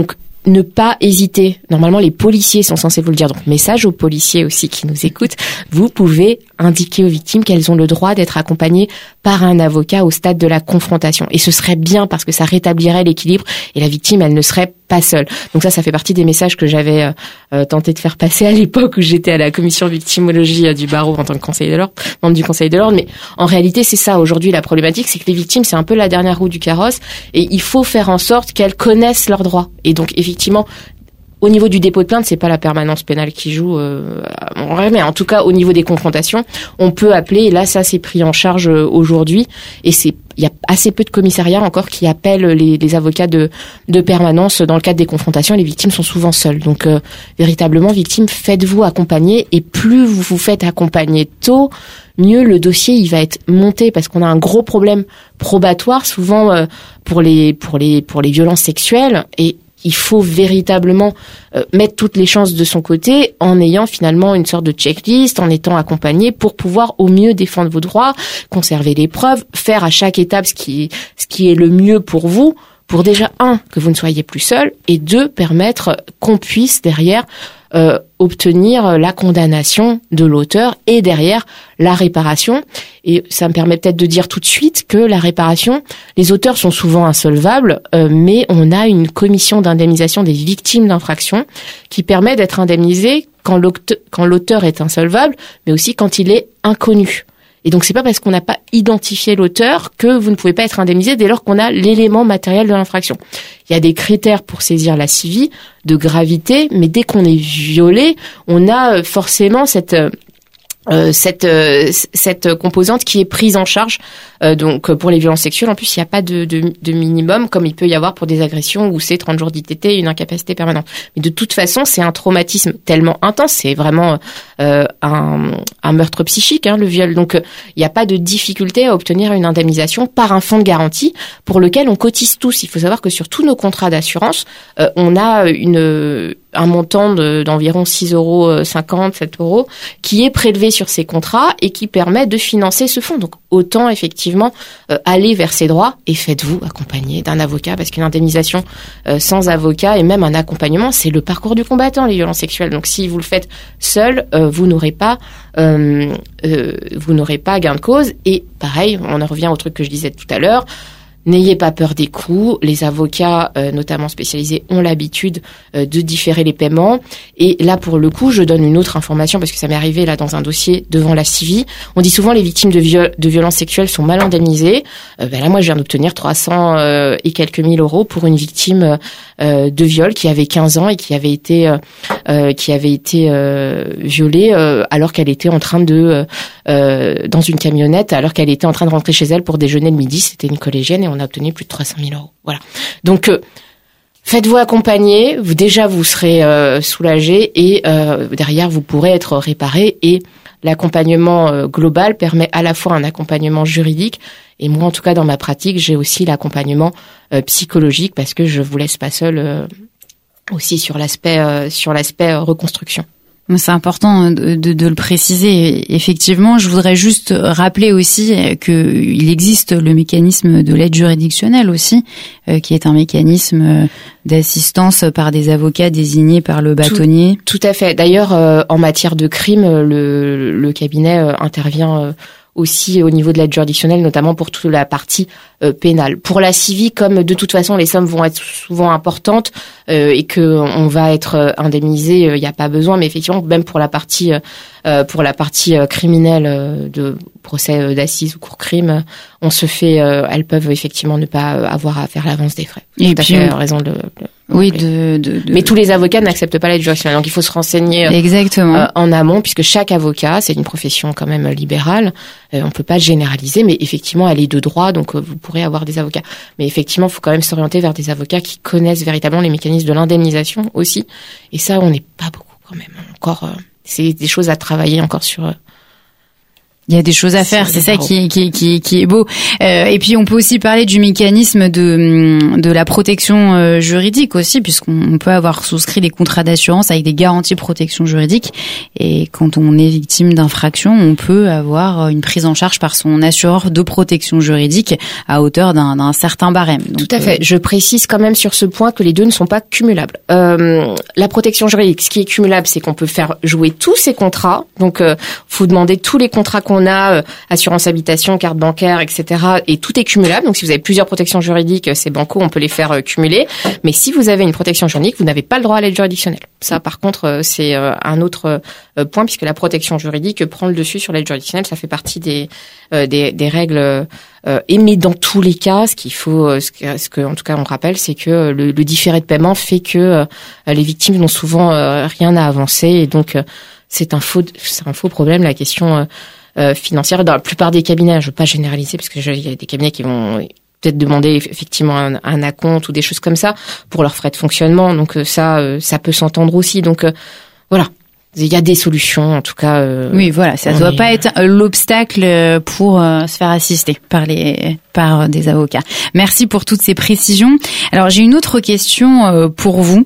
ne pas hésiter. Normalement, les policiers sont censés vous le dire. Donc, message aux policiers aussi qui nous écoutent. Vous pouvez indiquer aux victimes qu'elles ont le droit d'être accompagnées par un avocat au stade de la confrontation. Et ce serait bien parce que ça rétablirait l'équilibre et la victime, elle ne serait pas seule. Donc ça, ça fait partie des messages que j'avais euh, tenté de faire passer à l'époque où j'étais à la commission victimologie euh, du barreau en tant que conseiller de l'ordre, membre du conseil de l'ordre. Mais en réalité, c'est ça. Aujourd'hui, la problématique, c'est que les victimes, c'est un peu la dernière roue du carrosse et il faut faire en sorte qu'elles connaissent leurs droits. Et donc, effectivement, au niveau du dépôt de plainte, c'est pas la permanence pénale qui joue, euh, mais en tout cas au niveau des confrontations, on peut appeler. Et là, ça c'est pris en charge euh, aujourd'hui. Et c'est, il y a assez peu de commissariats encore qui appellent les, les avocats de, de permanence dans le cadre des confrontations. Les victimes sont souvent seules. Donc euh, véritablement, victimes, faites-vous accompagner. Et plus vous vous faites accompagner tôt, mieux le dossier il va être monté, parce qu'on a un gros problème probatoire souvent euh, pour les pour les pour les violences sexuelles. Et il faut véritablement euh, mettre toutes les chances de son côté en ayant finalement une sorte de checklist, en étant accompagné pour pouvoir au mieux défendre vos droits, conserver les preuves, faire à chaque étape ce qui, ce qui est le mieux pour vous, pour déjà, un, que vous ne soyez plus seul, et deux, permettre qu'on puisse derrière euh, obtenir la condamnation de l'auteur et derrière la réparation. Et ça me permet peut-être de dire tout de suite que la réparation, les auteurs sont souvent insolvables, euh, mais on a une commission d'indemnisation des victimes d'infractions qui permet d'être indemnisé quand l'auteur, quand l'auteur est insolvable, mais aussi quand il est inconnu. Et donc c'est pas parce qu'on n'a pas identifié l'auteur que vous ne pouvez pas être indemnisé dès lors qu'on a l'élément matériel de l'infraction. Il y a des critères pour saisir la C I V I de gravité, mais dès qu'on est violé, on a forcément cette Euh, cette euh, cette composante qui est prise en charge euh, donc pour les violences sexuelles. En plus, il n'y a pas de, de de minimum comme il peut y avoir pour des agressions où c'est trente jours d'I T T et une incapacité permanente. Mais de toute façon, c'est un traumatisme tellement intense, c'est vraiment euh, un un meurtre psychique, hein, le viol. Donc il n'y a pas de difficulté à obtenir une indemnisation par un fonds de garantie pour lequel on cotise tous. Il faut savoir que sur tous nos contrats d'assurance, euh, on a une un montant de, d'environ six euros cinquante, sept euros qui est prélevé sur ces contrats et qui permet de financer ce fonds. Donc autant effectivement euh, aller vers ces droits et faites-vous accompagner d'un avocat, parce qu'une indemnisation euh, sans avocat et même un accompagnement, c'est le parcours du combattant, les violences sexuelles. Donc si vous le faites seul, euh, vous n'aurez pas euh, euh, vous n'aurez pas gain de cause. Et pareil, on en revient au truc que je disais tout à l'heure. N'ayez pas peur des coûts. Les avocats, euh, notamment spécialisés, ont l'habitude euh, de différer les paiements. Et là, pour le coup, je donne une autre information parce que ça m'est arrivé là dans un dossier devant la C I V I. On dit souvent les victimes de, viol- de violences sexuelles sont mal indemnisées. Euh, ben là, moi, je viens d'obtenir trois cents euh, et quelques mille euros pour une victime euh, de viol qui avait quinze ans et qui avait été euh, euh, qui avait été euh, violée euh, alors qu'elle était en train de euh, dans une camionnette, alors qu'elle était en train de rentrer chez elle pour déjeuner le midi. C'était une collégienne et on a obtenu plus de trois cent mille euros. Voilà. Donc, euh, faites-vous accompagner. Vous, déjà, vous serez euh, soulagé et euh, derrière, vous pourrez être réparé. Et l'accompagnement euh, global permet à la fois un accompagnement juridique et moi, en tout cas, dans ma pratique, j'ai aussi l'accompagnement euh, psychologique parce que je vous laisse pas seul euh, aussi sur l'aspect euh, sur l'aspect euh, reconstruction. C'est important de, de, de le préciser. Effectivement, je voudrais juste rappeler aussi qu'il existe le mécanisme de l'aide juridictionnelle aussi, euh, qui est un mécanisme d'assistance par des avocats désignés par le bâtonnier. Tout, tout à fait. D'ailleurs, euh, en matière de crime, le, le cabinet euh, intervient euh, aussi au niveau de l'aide juridictionnelle, notamment pour toute la partie euh, pénale. Pour la C I V I, comme de toute façon les sommes vont être souvent importantes euh, et que on va être indemnisé, il euh, n'y a pas besoin. Mais effectivement, même pour la partie euh, pour la partie euh, criminelle euh, de procès d'assises ou cour crime, on se fait, euh, elles peuvent effectivement ne pas avoir à faire l'avance des frais. Et tout puis, à fait, euh, raison de. de oui, de, de, de. Mais tous les avocats n'acceptent pas l'aide juridictionnelle, donc il faut se renseigner. Exactement. Euh, en amont, puisque chaque avocat, c'est une profession quand même libérale. Euh, on peut pas généraliser, mais effectivement, elle est de droit, donc euh, vous pourrez avoir des avocats. Mais effectivement, il faut quand même s'orienter vers des avocats qui connaissent véritablement les mécanismes de l'indemnisation aussi. Et ça, on n'est pas beaucoup quand même. Encore, euh, c'est des choses à travailler encore sur. Euh, Il y a des choses à faire, c'est, c'est ça qui, qui, qui, qui est beau. Euh, et puis on peut aussi parler du mécanisme de, de la protection euh, juridique aussi, puisqu'on peut avoir souscrit des contrats d'assurance avec des garanties de protection juridique. Et quand on est victime d'infraction, on peut avoir une prise en charge par son assureur de protection juridique à hauteur d'un, d'un certain barème. Donc, tout à fait. Euh... Je précise quand même sur ce point que les deux ne sont pas cumulables. Euh, la protection juridique, ce qui est cumulable, c'est qu'on peut faire jouer tous ces contrats. Donc, euh, faut demander tous les contrats qu'on on a euh, assurance habitation, carte bancaire, et cetera. Et tout est cumulable. Donc, si vous avez plusieurs protections juridiques, c'est banco, on peut les faire euh, cumuler. Mais si vous avez une protection juridique, vous n'avez pas le droit à l'aide juridictionnelle. Ça, par contre, euh, c'est euh, un autre euh, point, puisque la protection juridique prend le dessus sur l'aide juridictionnelle. Ça fait partie des euh, des, des règles. Euh, et mais dans tous les cas, ce qu'il faut, euh, ce que, ce que, en tout cas, on rappelle, c'est que le, le différé de paiement fait que euh, les victimes n'ont souvent euh, rien à avancer. Et donc, euh, c'est un faux, c'est un faux problème, la question. Euh, Euh, financière dans la plupart des cabinets. Je veux pas généraliser parce que il y a des cabinets qui vont peut-être demander effectivement un, un acompte ou des choses comme ça pour leurs frais de fonctionnement. Donc ça, euh, ça peut s'entendre aussi. Donc euh, voilà. Il y a des solutions, en tout cas. Euh, oui, voilà, ça ne doit est... pas être l'obstacle pour euh, se faire assister par les par des avocats. Merci pour toutes ces précisions. Alors, j'ai une autre question euh, pour vous.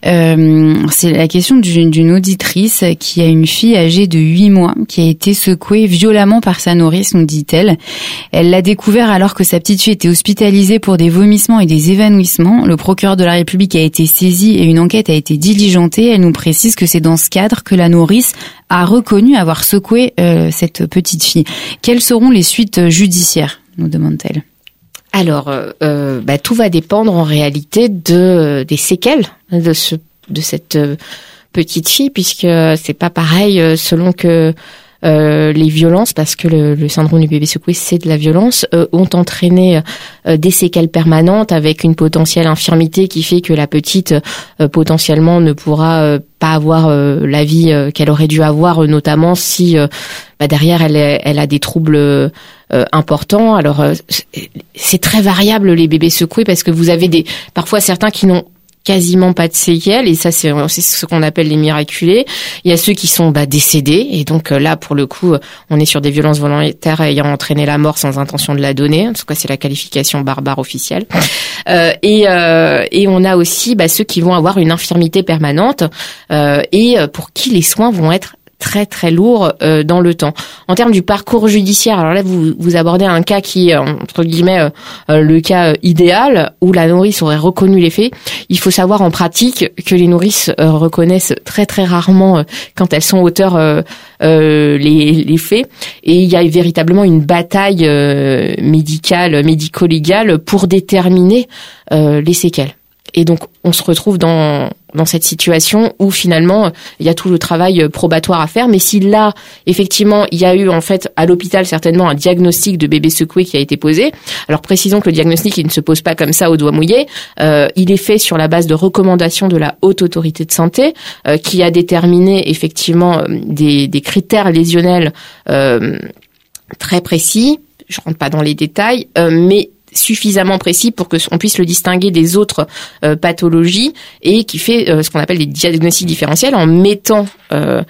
Euh, c'est la question d'une, d'une auditrice qui a une fille âgée de huit mois qui a été secouée violemment par sa nourrice, nous dit-elle. Elle l'a découvert alors que sa petite fille était hospitalisée pour des vomissements et des évanouissements. Le procureur de la République a été saisi et une enquête a été diligentée. Elle nous précise que c'est dans ce cadre que la nourrice a reconnu avoir secoué euh, cette petite fille. Quelles seront les suites judiciaires, nous demande-t-elle? Alors, euh, bah, tout va dépendre en réalité de des séquelles de ce de cette euh, petite fille, puisque c'est pas pareil euh, selon que euh, les violences, parce que le, le syndrome du bébé secoué, c'est de la violence, euh, ont entraîné euh, des séquelles permanentes avec une potentielle infirmité qui fait que la petite euh, potentiellement ne pourra euh, pas avoir euh, la vie euh, qu'elle aurait dû avoir, euh, notamment si euh, bah, derrière elle, elle a des troubles euh, importants. Alors euh, c'est très variable les bébés secoués, parce que vous avez des parfois certains qui n'ont quasiment pas de séquelles, et ça c'est, c'est ce qu'on appelle les miraculés. Il y a ceux qui sont bah, décédés, et donc là pour le coup on est sur des violences volontaires ayant entraîné la mort sans intention de la donner. En tout cas c'est la qualification barbare officielle. Euh, et, euh, et on a aussi bah, ceux qui vont avoir une infirmité permanente euh, et pour qui les soins vont être très très lourd euh, dans le temps. En termes du parcours judiciaire, alors là vous vous abordez un cas qui est entre guillemets euh, le cas idéal où la nourrice aurait reconnu les faits. Il faut savoir en pratique que les nourrices euh, reconnaissent très très rarement euh, quand elles sont auteurs euh, euh, les les faits, et il y a véritablement une bataille euh, médicale médico-légale pour déterminer euh, les séquelles. Et donc, on se retrouve dans dans cette situation où finalement il y a tout le travail probatoire à faire. Mais si là, effectivement, il y a eu en fait à l'hôpital certainement un diagnostic de bébé secoué qui a été posé. Alors précisons que le diagnostic il ne se pose pas comme ça au doigt mouillé. Euh, il est fait sur la base de recommandations de la Haute Autorité de Santé euh, qui a déterminé effectivement des des critères lésionnels euh, très précis. Je rentre pas dans les détails, euh, mais suffisamment précis pour que on puisse le distinguer des autres euh, pathologies, et qui fait euh, ce qu'on appelle des diagnostics différentiels en mettant euh,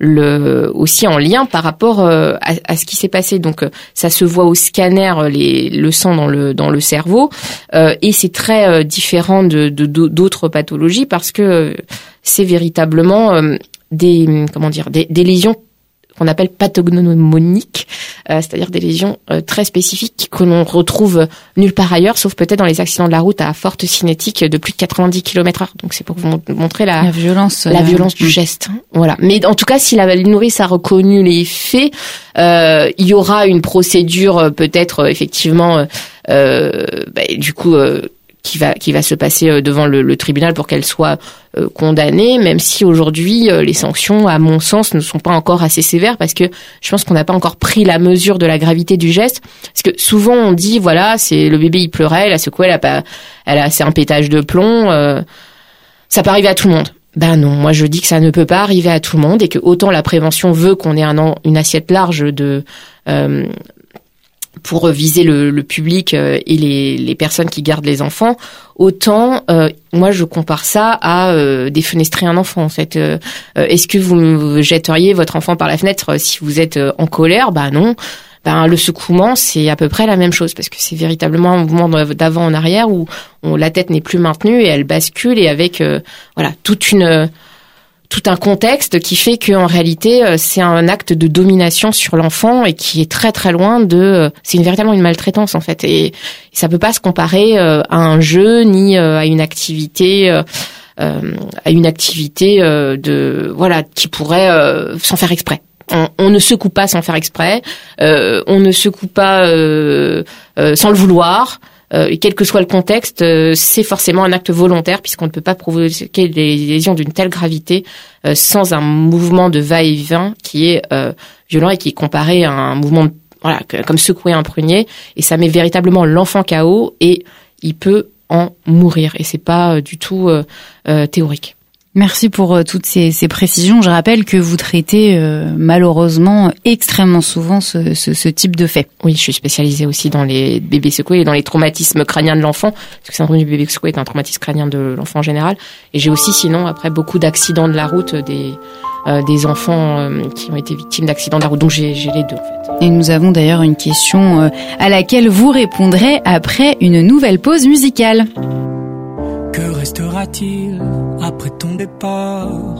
le aussi en lien par rapport euh, à, à ce qui s'est passé. Donc euh, ça se voit au scanner, les le sang dans le dans le cerveau, euh, et c'est très euh, différent de, de d'autres pathologies parce que euh, c'est véritablement euh, des comment dire des, des lésions qu'on appelle pathognomoniques, euh, c'est-à-dire des lésions euh, très spécifiques que l'on retrouve nulle part ailleurs, sauf peut-être dans les accidents de la route à forte cinétique de plus de quatre-vingt-dix kilomètres heure. Donc c'est pour vous montrer la, la violence, la euh... violence du geste. Voilà. Mais en tout cas, si la nourrice a reconnu les faits, euh, il y aura une procédure peut-être effectivement, euh, bah, du coup. Euh, qui va qui va se passer devant le, le tribunal pour qu'elle soit euh, condamnée, même si aujourd'hui euh, les sanctions, à mon sens, ne sont pas encore assez sévères, parce que je pense qu'on n'a pas encore pris la mesure de la gravité du geste. Parce que souvent on dit voilà, c'est le bébé il pleurait, elle a secoué, elle a pas, elle a c'est un pétage de plomb, euh, ça peut arriver à tout le monde. Ben non, moi je dis que ça ne peut pas arriver à tout le monde, et que autant la prévention veut qu'on ait un une assiette large de euh, pour viser le, le public euh, et les, les personnes qui gardent les enfants, autant euh, moi je compare ça à euh, défenestrer un enfant en fait. Euh, euh, est-ce que vous jetteriez votre enfant par la fenêtre euh, si vous êtes euh, en colère ? Bah non. Ben le secouement c'est à peu près la même chose parce que c'est véritablement un mouvement d'avant en arrière où on, la tête n'est plus maintenue et elle bascule et avec euh, voilà toute une tout un contexte qui fait que en réalité c'est un acte de domination sur l'enfant et qui est très très loin de c'est une véritablement une maltraitance en fait et, et ça peut pas se comparer euh, à un jeu ni euh, à une activité euh, euh, à une activité euh, de voilà qui pourrait euh, sans faire exprès. On, on ne secoue pas sans faire exprès, euh, on ne secoue pas euh, euh, sans le vouloir. Euh, et quel que soit le contexte, euh, c'est forcément un acte volontaire puisqu'on ne peut pas provoquer des lésions d'une telle gravité euh, sans un mouvement de va-et-vient qui est euh, violent et qui est comparé à un mouvement de, voilà comme secouer un prunier et ça met véritablement l'enfant K O et il peut en mourir et c'est pas euh, du tout euh, euh, théorique. Merci pour euh, toutes ces, ces précisions. Je rappelle que vous traitez euh, malheureusement extrêmement souvent ce, ce, ce type de fait. Oui, je suis spécialisée aussi dans les bébés secoués et dans les traumatismes crâniens de l'enfant, parce que le syndrome du bébé secoué est un traumatisme crânien de l'enfant en général. Et j'ai aussi sinon après beaucoup d'accidents de la route des euh, des enfants euh, qui ont été victimes d'accidents de la route. Donc j'ai, j'ai les deux en fait. Et nous avons d'ailleurs une question euh, à laquelle vous répondrez après une nouvelle pause musicale. Que restera-t-il après ton départ ?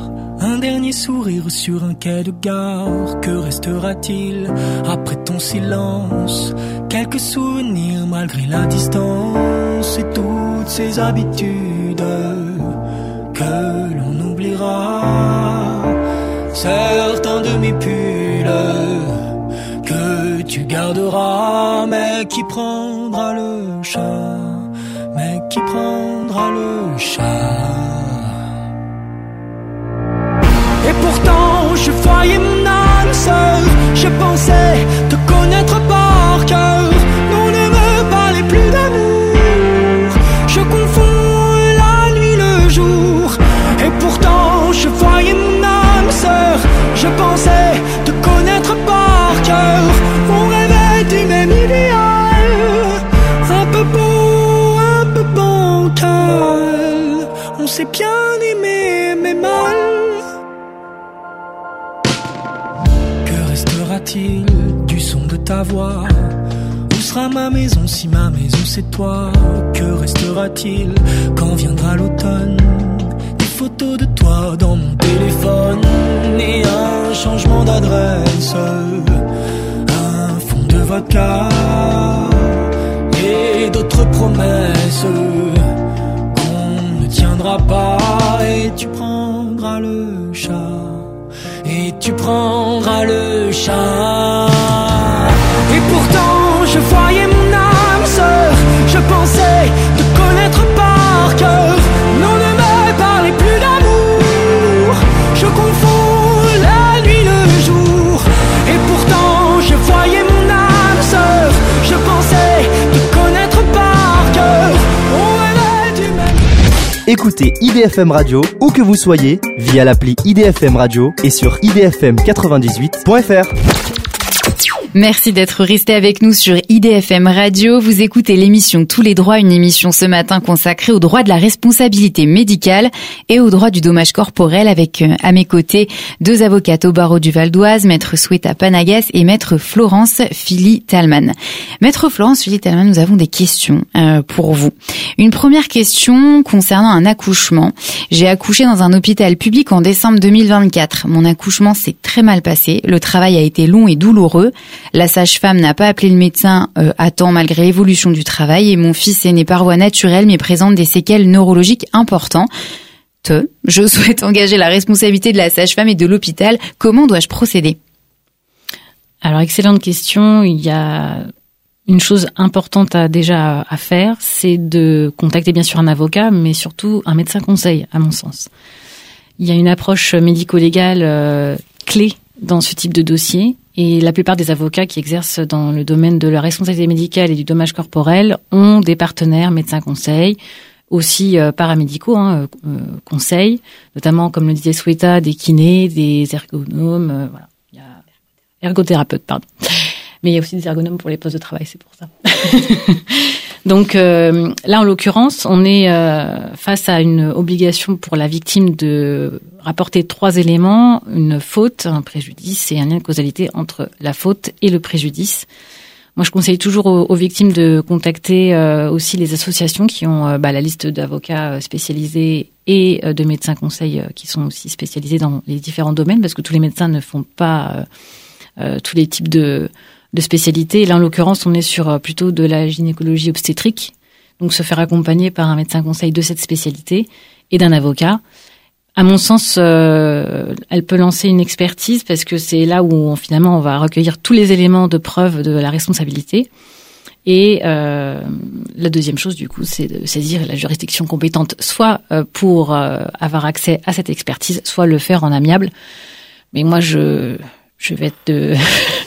Un dernier sourire sur un quai de gare. Que restera-t-il après ton silence ? Quelques souvenirs malgré la distance et toutes ces habitudes que l'on oubliera. Certains de mes pulls que tu garderas, mais qui prendra le chat ? Mais qui prendra le chat ? Et pourtant je voyais mon âme sœur, je pensais te connaître par cœur. Nous ne me parlait plus d'amour, je confonds la nuit le jour. Et pourtant je voyais mon âme sœur, je pensais te connaître par cœur. On rêvait du même idéal, un peu beau, un peu bancal. On s'est bien aimé mais mal. Que restera-t-il du son de ta voix ? Où sera ma maison si ma maison c'est toi ? Que restera-t-il quand viendra l'automne ? Des photos de toi dans mon téléphone et un changement d'adresse, un fond de vodka et d'autres promesses qu'on ne tiendra pas. Et tu prendras le chat, et tu prendras le chat. Et pourtant je voyais mon âme sœur, je pensais te connaître par cœur. Non, ne me parlez plus d'amour, je confonds la nuit le jour. Et pourtant je voyais mon âme sœur, je pensais te connaître par cœur. On rêvait du même. Écoutez I D F M Radio où que vous soyez via l'appli I D F M Radio et sur i d f m quatre-vingt-dix-huit point f r. Merci d'être resté avec nous sur I D F M Radio. Vous écoutez l'émission Tous les droits, une émission ce matin consacrée aux droits de la responsabilité médicale et aux droits du dommage corporel avec euh, à mes côtés deux avocates au barreau du Val d'Oise, maître Sweta Panagas et maître Florence Philly-Talman. Maître Florence Philly-Talman, nous avons des questions euh, pour vous. Une première question concernant un accouchement. J'ai accouché dans un hôpital public en décembre deux mille vingt-quatre. Mon accouchement s'est très mal passé. Le travail a été long et douloureux. La sage-femme n'a pas appelé le médecin euh, à temps malgré l'évolution du travail et mon fils est né par voie naturelle mais présente des séquelles neurologiques importantes. Je souhaite engager la responsabilité de la sage-femme et de l'hôpital. Comment dois-je procéder ? Alors, excellente question. Il y a une chose importante à déjà à faire, c'est de contacter bien sûr un avocat, mais surtout un médecin conseil, à mon sens. Il y a une approche médico-légale euh, clé dans ce type de dossier. Et la plupart des avocats qui exercent dans le domaine de la responsabilité médicale et du dommage corporel ont des partenaires médecins conseils, aussi euh, paramédicaux hein, euh, conseils, notamment comme le disait Sweta, des kinés, des ergonomes, euh, voilà, il y a ergothérapeutes, pardon. Mais il y a aussi des ergonomes pour les postes de travail, c'est pour ça. Donc euh, là, en l'occurrence, on est euh, face à une obligation pour la victime de rapporter trois éléments, une faute, un préjudice et un lien de causalité entre la faute et le préjudice. Moi, je conseille toujours aux, aux victimes de contacter euh, aussi les associations qui ont euh, bah, la liste d'avocats spécialisés et euh, de médecins conseils euh, qui sont aussi spécialisés dans les différents domaines, parce que tous les médecins ne font pas euh, euh, tous les types de de spécialité. Et là, en l'occurrence, on est sur plutôt de la gynécologie obstétrique. Donc, se faire accompagner par un médecin conseil de cette spécialité et d'un avocat. À mon sens, euh, elle peut lancer une expertise parce que c'est là où on, finalement on va recueillir tous les éléments de preuve de la responsabilité. Et euh, la deuxième chose, du coup, c'est de saisir la juridiction compétente, soit euh, pour euh, avoir accès à cette expertise, soit le faire en amiable. Mais moi, je je vais être de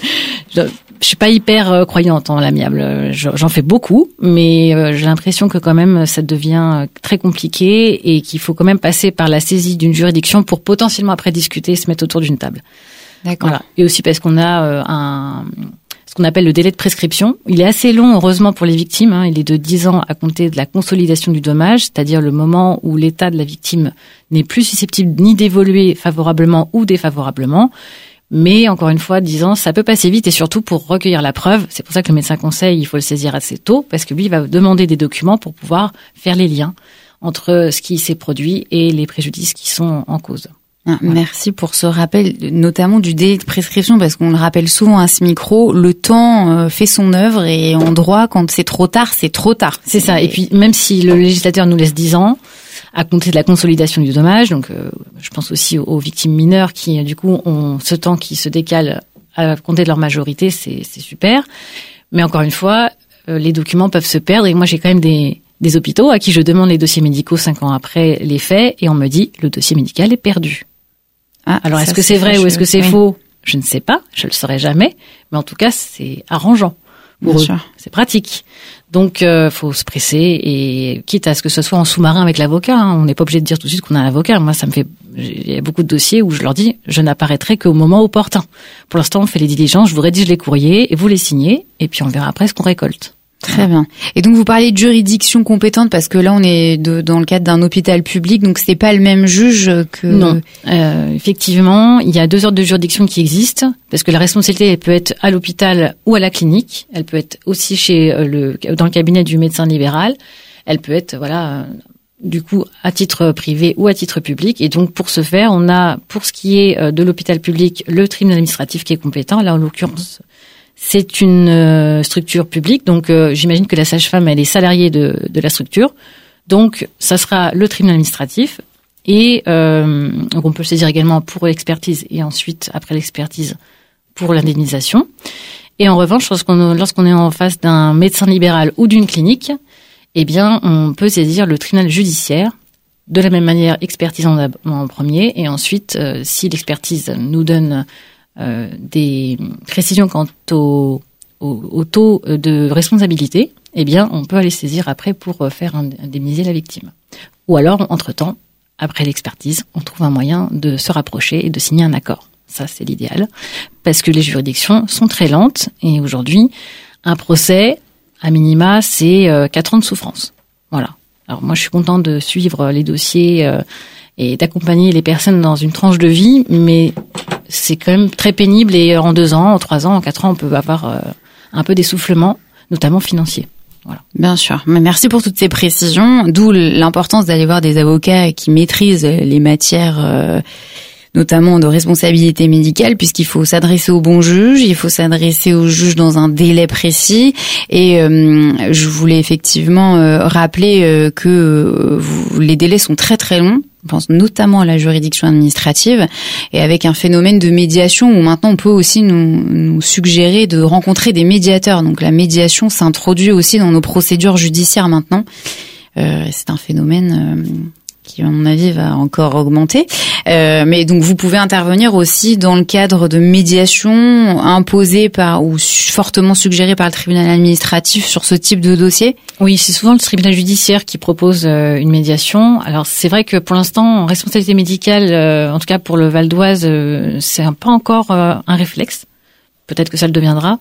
je, je suis pas hyper euh, croyante en l'amiable. Je, j'en fais beaucoup, mais euh, j'ai l'impression que quand même ça devient très compliqué et qu'il faut quand même passer par la saisie d'une juridiction pour potentiellement après discuter et se mettre autour d'une table. D'accord. Voilà. Et aussi parce qu'on a euh, un ce qu'on appelle le délai de prescription. Il est assez long, heureusement pour les victimes. Hein. Il est de dix ans à compter de la consolidation du dommage, c'est-à-dire le moment où l'état de la victime n'est plus susceptible ni d'évoluer favorablement ou défavorablement. Mais encore une fois, dix ans, ça peut passer vite et surtout pour recueillir la preuve. C'est pour ça que le médecin conseil, il faut le saisir assez tôt parce que lui, il va demander des documents pour pouvoir faire les liens entre ce qui s'est produit et les préjudices qui sont en cause. Ah, voilà. Merci pour ce rappel, notamment du délai de prescription, parce qu'on le rappelle souvent à ce micro, le temps fait son œuvre et en droit, quand c'est trop tard, c'est trop tard. C'est ça. Et puis, même si le législateur nous laisse dix ans, à compter de la consolidation du dommage, donc euh, je pense aussi aux, aux victimes mineures qui, du coup, ont ce temps qui se décale à compter de leur majorité, c'est, c'est super. Mais encore une fois, euh, les documents peuvent se perdre et moi, j'ai quand même des, des hôpitaux à qui je demande les dossiers médicaux cinq ans après les faits et on me dit le dossier médical est perdu. Ah, alors, est-ce que c'est, c'est vrai fâcheux, ou est-ce que c'est oui. faux ? Je ne sais pas, je le saurai jamais, mais en tout cas, c'est arrangeant. Pour eux. C'est pratique. Donc, euh, faut se presser et quitte à ce que ce soit en sous-marin avec l'avocat, hein, on n'est pas obligé de dire tout de suite qu'on a un avocat. Moi, ça me fait, il y a beaucoup de dossiers où je leur dis, je n'apparaîtrai qu'au moment opportun. Pour l'instant, on fait les diligences, je vous rédige les courriers et vous les signez et puis on verra après ce qu'on récolte. Très bien. Et donc vous parlez de juridiction compétente parce que là on est de, dans le cadre d'un hôpital public, donc c'est pas le même juge que. Non, euh, effectivement, il y a deux ordres de juridiction qui existent parce que la responsabilité elle peut être à l'hôpital ou à la clinique, elle peut être aussi chez le dans le cabinet du médecin libéral, elle peut être voilà du coup à titre privé ou à titre public. Et donc pour ce faire, on a pour ce qui est de l'hôpital public le tribunal administratif qui est compétent. Là en l'occurrence. C'est une euh, structure publique, donc euh, j'imagine que la sage-femme, elle est salariée de, de la structure. Donc, ça sera le tribunal administratif. Et euh, donc on peut le saisir également pour l'expertise et ensuite, après l'expertise, pour l'indemnisation. Et en revanche, lorsqu'on, lorsqu'on est en face d'un médecin libéral ou d'une clinique, eh bien, on peut saisir le tribunal judiciaire. De la même manière, expertise en, en premier. Et ensuite, euh, si l'expertise nous donne... Euh, des précisions quant au, au, au taux de responsabilité, eh bien, on peut aller saisir après pour faire indemniser la victime. Ou alors, entre-temps, après l'expertise, on trouve un moyen de se rapprocher et de signer un accord. Ça, c'est l'idéal, parce que les juridictions sont très lentes et aujourd'hui, un procès, à minima, c'est euh, quatre ans de souffrance. Voilà. Alors moi, je suis contente de suivre les dossiers euh, et d'accompagner les personnes dans une tranche de vie, mais c'est quand même très pénible et en deux ans, en trois ans, en quatre ans, on peut avoir euh, un peu d'essoufflement, notamment financier. Voilà. Bien sûr. Mais merci pour toutes ces précisions, d'où l'importance d'aller voir des avocats qui maîtrisent les matières, euh, notamment de responsabilité médicale, puisqu'il faut s'adresser au bon juge, il faut s'adresser au juge dans un délai précis. Et euh, je voulais effectivement euh, rappeler euh, que euh, vous, les délais sont très très longs. Je pense notamment à la juridiction administrative et avec un phénomène de médiation où maintenant on peut aussi nous, nous suggérer de rencontrer des médiateurs. Donc la médiation s'introduit aussi dans nos procédures judiciaires maintenant. Euh, c'est un phénomène euh, qui, à mon avis, va encore augmenter. Euh, mais donc vous pouvez intervenir aussi dans le cadre de médiation imposée par ou su- fortement suggérée par le tribunal administratif sur ce type de dossier. Oui, c'est souvent le tribunal judiciaire qui propose euh, une médiation. Alors c'est vrai que pour l'instant, en responsabilité médicale, euh, en tout cas pour le Val d'Oise, euh, c'est pas encore euh, un réflexe. Peut-être que ça le deviendra.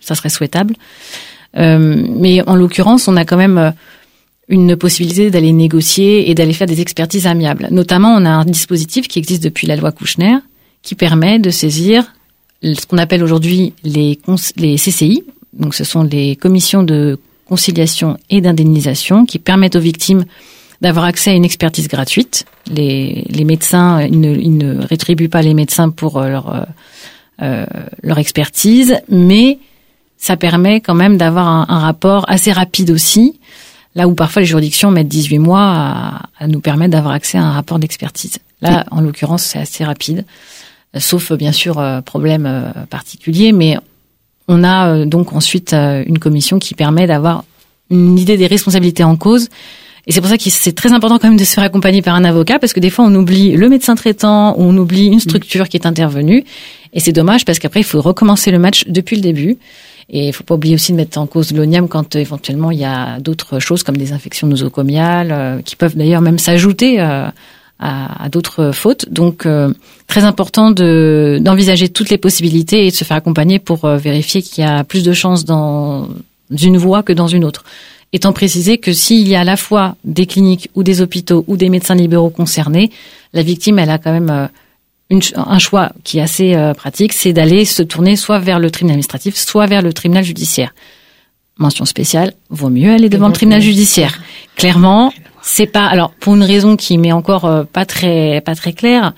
ça serait souhaitable. Euh, mais en l'occurrence, on a quand même une possibilité d'aller négocier et d'aller faire des expertises amiables. Notamment, on a un dispositif qui existe depuis la loi Kouchner qui permet de saisir ce qu'on appelle aujourd'hui les, cons- les C C I. Donc, ce sont les commissions de conciliation et d'indemnisation qui permettent aux victimes d'avoir accès à une expertise gratuite. Les, les médecins, ils ne, ils ne rétribuent pas les médecins pour leur, euh, leur expertise, mais ça permet quand même d'avoir un, un rapport assez rapide aussi, là où parfois les juridictions mettent dix-huit mois à, à nous permettre d'avoir accès à un rapport d'expertise. Là, en l'occurrence, c'est assez rapide, sauf bien sûr euh, problème euh, particulier, mais on a euh, donc ensuite euh, une commission qui permet d'avoir une idée des responsabilités en cause. Et c'est pour ça que c'est très important quand même de se faire accompagner par un avocat, parce que des fois on oublie le médecin traitant, ou on oublie une structure qui est intervenue, et c'est dommage parce qu'après il faut recommencer le match depuis le début. Et il faut pas oublier aussi de mettre en cause l'O N I A M quand euh, éventuellement il y a d'autres choses comme des infections nosocomiales, euh, qui peuvent d'ailleurs même s'ajouter euh, à, à d'autres fautes. Donc euh, très important de d'envisager toutes les possibilités et de se faire accompagner pour euh, vérifier qu'il y a plus de chances dans une voie que dans une autre. Étant précisé que s'il y a à la fois des cliniques ou des hôpitaux ou des médecins libéraux concernés, la victime, elle a quand même euh, une, un choix qui est assez euh, pratique, c'est d'aller se tourner soit vers le tribunal administratif, soit vers le tribunal judiciaire. Mention spéciale, vaut mieux aller devant le tribunal judiciaire. Clairement, c'est pas, alors pour une raison qui m'est encore euh, pas très pas très claire,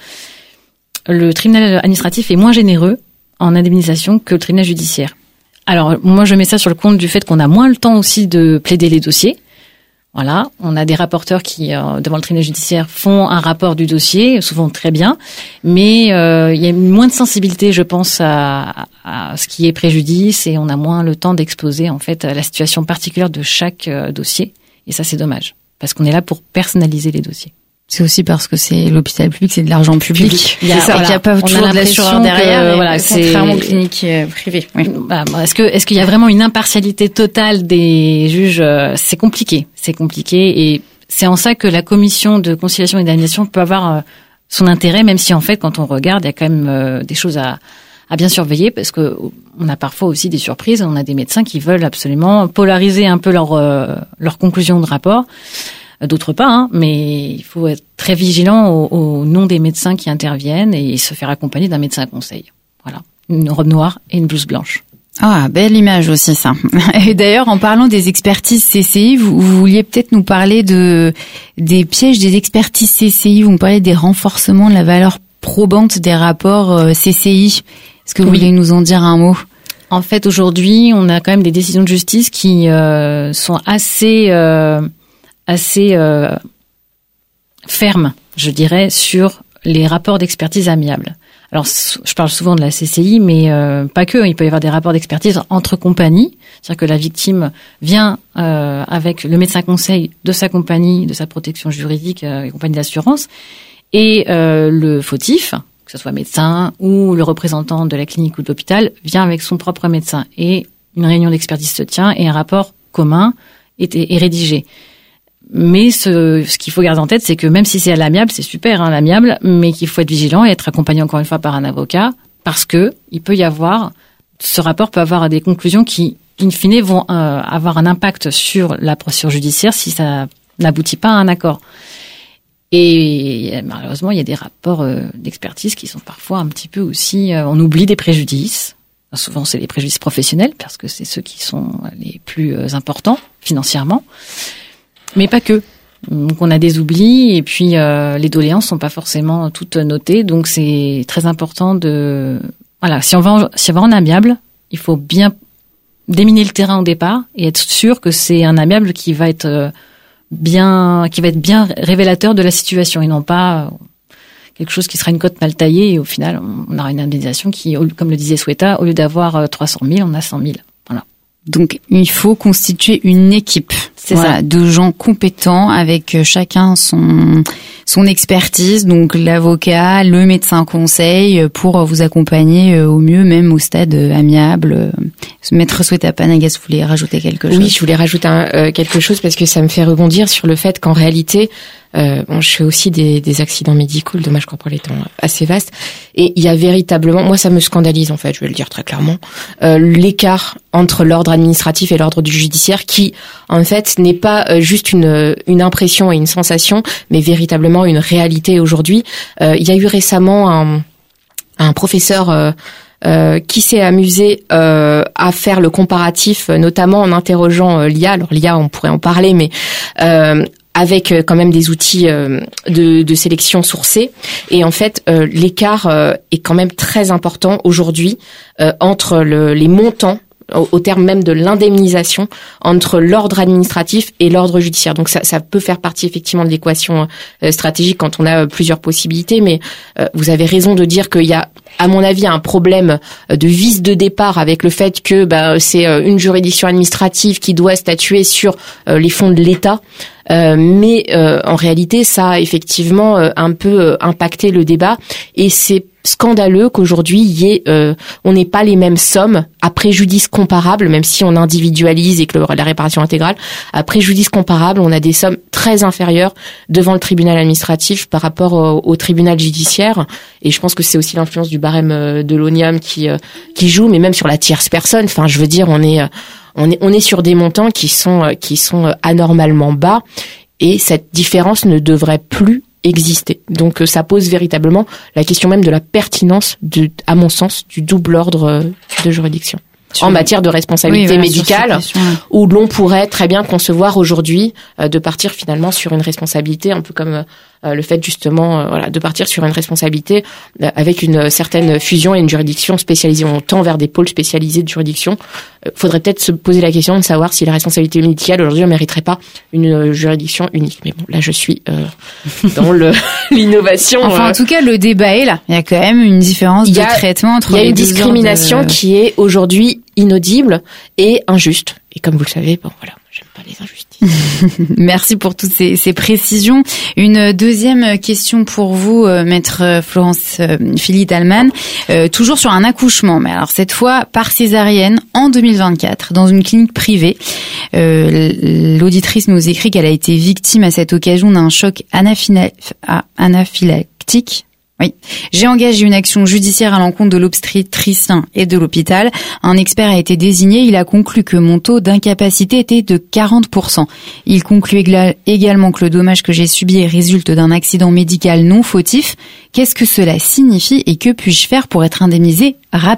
le tribunal administratif est moins généreux en indemnisation que le tribunal judiciaire. Alors, moi, je mets ça sur le compte du fait qu'on a moins le temps aussi de plaider les dossiers. Voilà. On a des rapporteurs qui, euh, devant le tribunal judiciaire, font un rapport du dossier, souvent très bien. Mais, euh, il y a moins de sensibilité, je pense, à, à ce qui est préjudice, et on a moins le temps d'exposer, en fait, la situation particulière de chaque euh, dossier. Et ça, c'est dommage. Parce qu'on est là pour personnaliser les dossiers. C'est aussi parce que c'est l'hôpital public, c'est de l'argent public. public. Il y a, c'est ça, voilà, il n'y a pas toujours de l'assureur derrière. Que, et voilà, contrairement aux cliniques euh, privées. Oui. Bah, est-ce que est-ce qu'il y a vraiment une impartialité totale des juges? C'est compliqué, c'est compliqué, et c'est en ça que la commission de conciliation et d'indemnisation peut avoir euh, son intérêt, même si en fait, quand on regarde, il y a quand même euh, des choses à à bien surveiller, parce que on a parfois aussi des surprises. On a des médecins qui veulent absolument polariser un peu leur euh, leur conclusion de rapport. D'autres pas, hein, mais il faut être très vigilant au, au nom des médecins qui interviennent et se faire accompagner d'un médecin conseil. Voilà, une robe noire et une blouse blanche. Ah, belle image aussi, ça. Et d'ailleurs, en parlant des expertises C C I, vous, vous vouliez peut-être nous parler de des pièges des expertises C C I. Vous me parlez des renforcements de la valeur probante des rapports C C I. Est-ce que vous oui. voulez nous en dire un mot? En fait, aujourd'hui, on a quand même des décisions de justice qui euh, sont assez euh, assez euh, ferme, je dirais, sur les rapports d'expertise amiables. Alors, je parle souvent de la C C I, mais euh, pas que. Il peut y avoir des rapports d'expertise entre compagnies, c'est-à-dire que la victime vient euh, avec le médecin conseil de sa compagnie, de sa protection juridique, euh, compagnie d'assurance, et euh, le fautif, que ce soit médecin ou le représentant de la clinique ou de l'hôpital, vient avec son propre médecin. Et une réunion d'expertise se tient et un rapport commun est, est rédigé. Mais ce, ce qu'il faut garder en tête, c'est que même si c'est à l'amiable, c'est super, hein, l'amiable, mais qu'il faut être vigilant et être accompagné encore une fois par un avocat, parce que il peut y avoir, ce rapport peut avoir des conclusions qui, in fine, vont euh, avoir un impact sur la procédure judiciaire si ça n'aboutit pas à un accord. Et malheureusement, il y a des rapports euh, d'expertise qui sont parfois un petit peu aussi, euh, on oublie des préjudices. Souvent, c'est les préjudices professionnels, parce que c'est ceux qui sont les plus euh, importants financièrement. Mais pas que. Donc on a des oublis, et puis euh, les doléances sont pas forcément toutes notées, donc c'est très important de voilà, si on va en, si on va en amiable, il faut bien déminer le terrain au départ et être sûr que c'est un amiable qui va être bien qui va être bien révélateur de la situation, et non pas quelque chose qui sera une cote mal taillée, et au final on aura une indemnisation qui, comme le disait Sweta, au lieu d'avoir trois cent mille, on a cent mille. Voilà. Donc, il faut constituer une équipe, c'est voilà, ça, de gens compétents avec chacun son son expertise. Donc, l'avocat, le médecin conseil, pour vous accompagner au mieux, même au stade amiable. Maître Sweta Panagas, vous voulez rajouter quelque chose? Oui, je voulais rajouter un, euh, quelque chose parce que ça me fait rebondir sur le fait qu'en réalité, Euh, bon, je fais aussi des, des accidents médicaux, le dommage corporel étant assez vaste. Et il y a véritablement, moi ça me scandalise en fait, je vais le dire très clairement, euh, l'écart entre l'ordre administratif et l'ordre du judiciaire qui, en fait, n'est pas euh, juste une, une impression et une sensation, mais véritablement une réalité aujourd'hui. Euh, il y a eu récemment un, un professeur euh, euh, qui s'est amusé euh, à faire le comparatif, notamment en interrogeant euh, l'I A. Alors l'I A, on pourrait en parler, mais euh, avec euh, quand même des outils euh, de, de sélection sourcés. Et en fait, euh, l'écart euh, est quand même très important aujourd'hui euh, entre le, les montants, au, au terme même de l'indemnisation, entre l'ordre administratif et l'ordre judiciaire. Donc ça, ça peut faire partie effectivement de l'équation euh, stratégique quand on a euh, plusieurs possibilités. Mais euh, vous avez raison de dire qu'il y a, à mon avis, un problème de vice de départ avec le fait que bah, c'est une juridiction administrative qui doit statuer sur euh, les fonds de l'État. Euh, mais euh, en réalité, ça a effectivement euh, un peu euh, impacté le débat, et c'est scandaleux qu'aujourd'hui il y ait, euh, on n'ait pas les mêmes sommes à préjudice comparable, même si on individualise et que le, la réparation intégrale, à préjudice comparable, on a des sommes très inférieures devant le tribunal administratif par rapport au, au tribunal judiciaire. Et je pense que c'est aussi l'influence du barème euh, de l'O N I A M qui euh, qui joue, mais même sur la tierce personne. Enfin, je veux dire, on est euh, On est, on est sur des montants qui sont, qui sont anormalement bas, et cette différence ne devrait plus exister. Donc, ça pose véritablement la question même de la pertinence, de, à mon sens, du double ordre de juridiction. En matière de responsabilité oui, voilà, médicale, où l'on pourrait très bien concevoir aujourd'hui euh, de partir finalement sur une responsabilité, un peu comme euh, le fait justement euh, voilà, de partir sur une responsabilité euh, avec une certaine fusion et une juridiction spécialisée. On tend vers des pôles spécialisés de juridiction. Il euh, faudrait peut-être se poser la question de savoir si la responsabilité médicale aujourd'hui ne mériterait pas une euh, juridiction unique. Mais bon, là je suis euh, dans le l'innovation. Enfin, euh, en tout cas, le débat est là. Il y a quand même une différence de traitement entre les deux. Il y a une discrimination de... qui est aujourd'hui inaudible et injuste. Et comme vous le savez, bon voilà, j'aime pas les injustices. Merci pour toutes ces, ces précisions. Une deuxième question pour vous, euh, maître Florence euh, Philly-Thalmann, euh, toujours sur un accouchement, mais alors cette fois par césarienne en deux mille vingt-quatre dans une clinique privée. Euh, l'auditrice nous écrit qu'elle a été victime à cette occasion d'un choc anaphila- anaphylactique. Oui. J'ai engagé une action judiciaire à l'encontre de l'obstétricien et de l'hôpital. Un expert a été désigné. Il a conclu que mon taux d'incapacité était de quarante pour cent. Il conclut également que le dommage que j'ai subi résulte d'un accident médical non fautif. Qu'est-ce que cela signifie et que puis-je faire pour être indemnisé rapidement ?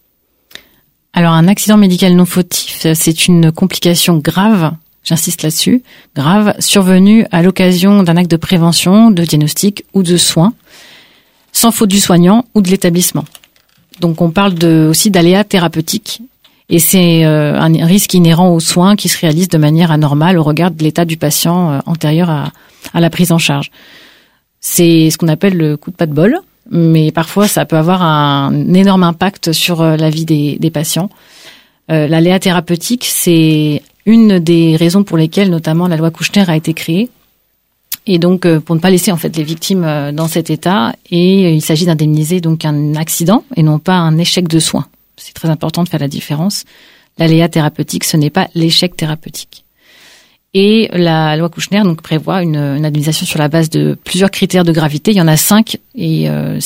Alors, un accident médical non fautif, c'est une complication grave, j'insiste là-dessus, grave, survenue à l'occasion d'un acte de prévention, de diagnostic ou de soins, sans faute du soignant ou de l'établissement. Donc on parle de, aussi d'aléas thérapeutiques, et c'est euh, un risque inhérent aux soins qui se réalisent de manière anormale au regard de l'état du patient euh, antérieur à, à la prise en charge. C'est ce qu'on appelle le coup de pas de bol, mais parfois ça peut avoir un énorme impact sur euh, la vie des, des patients. Euh, l'aléa thérapeutique, c'est une des raisons pour lesquelles notamment la loi Kouchner a été créée. Et donc, pour ne pas laisser en fait les victimes dans cet état, et il s'agit d'indemniser donc un accident et non pas un échec de soins. C'est très important de faire la différence. L'aléa thérapeutique, ce n'est pas l'échec thérapeutique. Et la loi Kouchner donc prévoit une, une indemnisation sur la base de plusieurs critères de gravité. Il y en a cinq, et euh,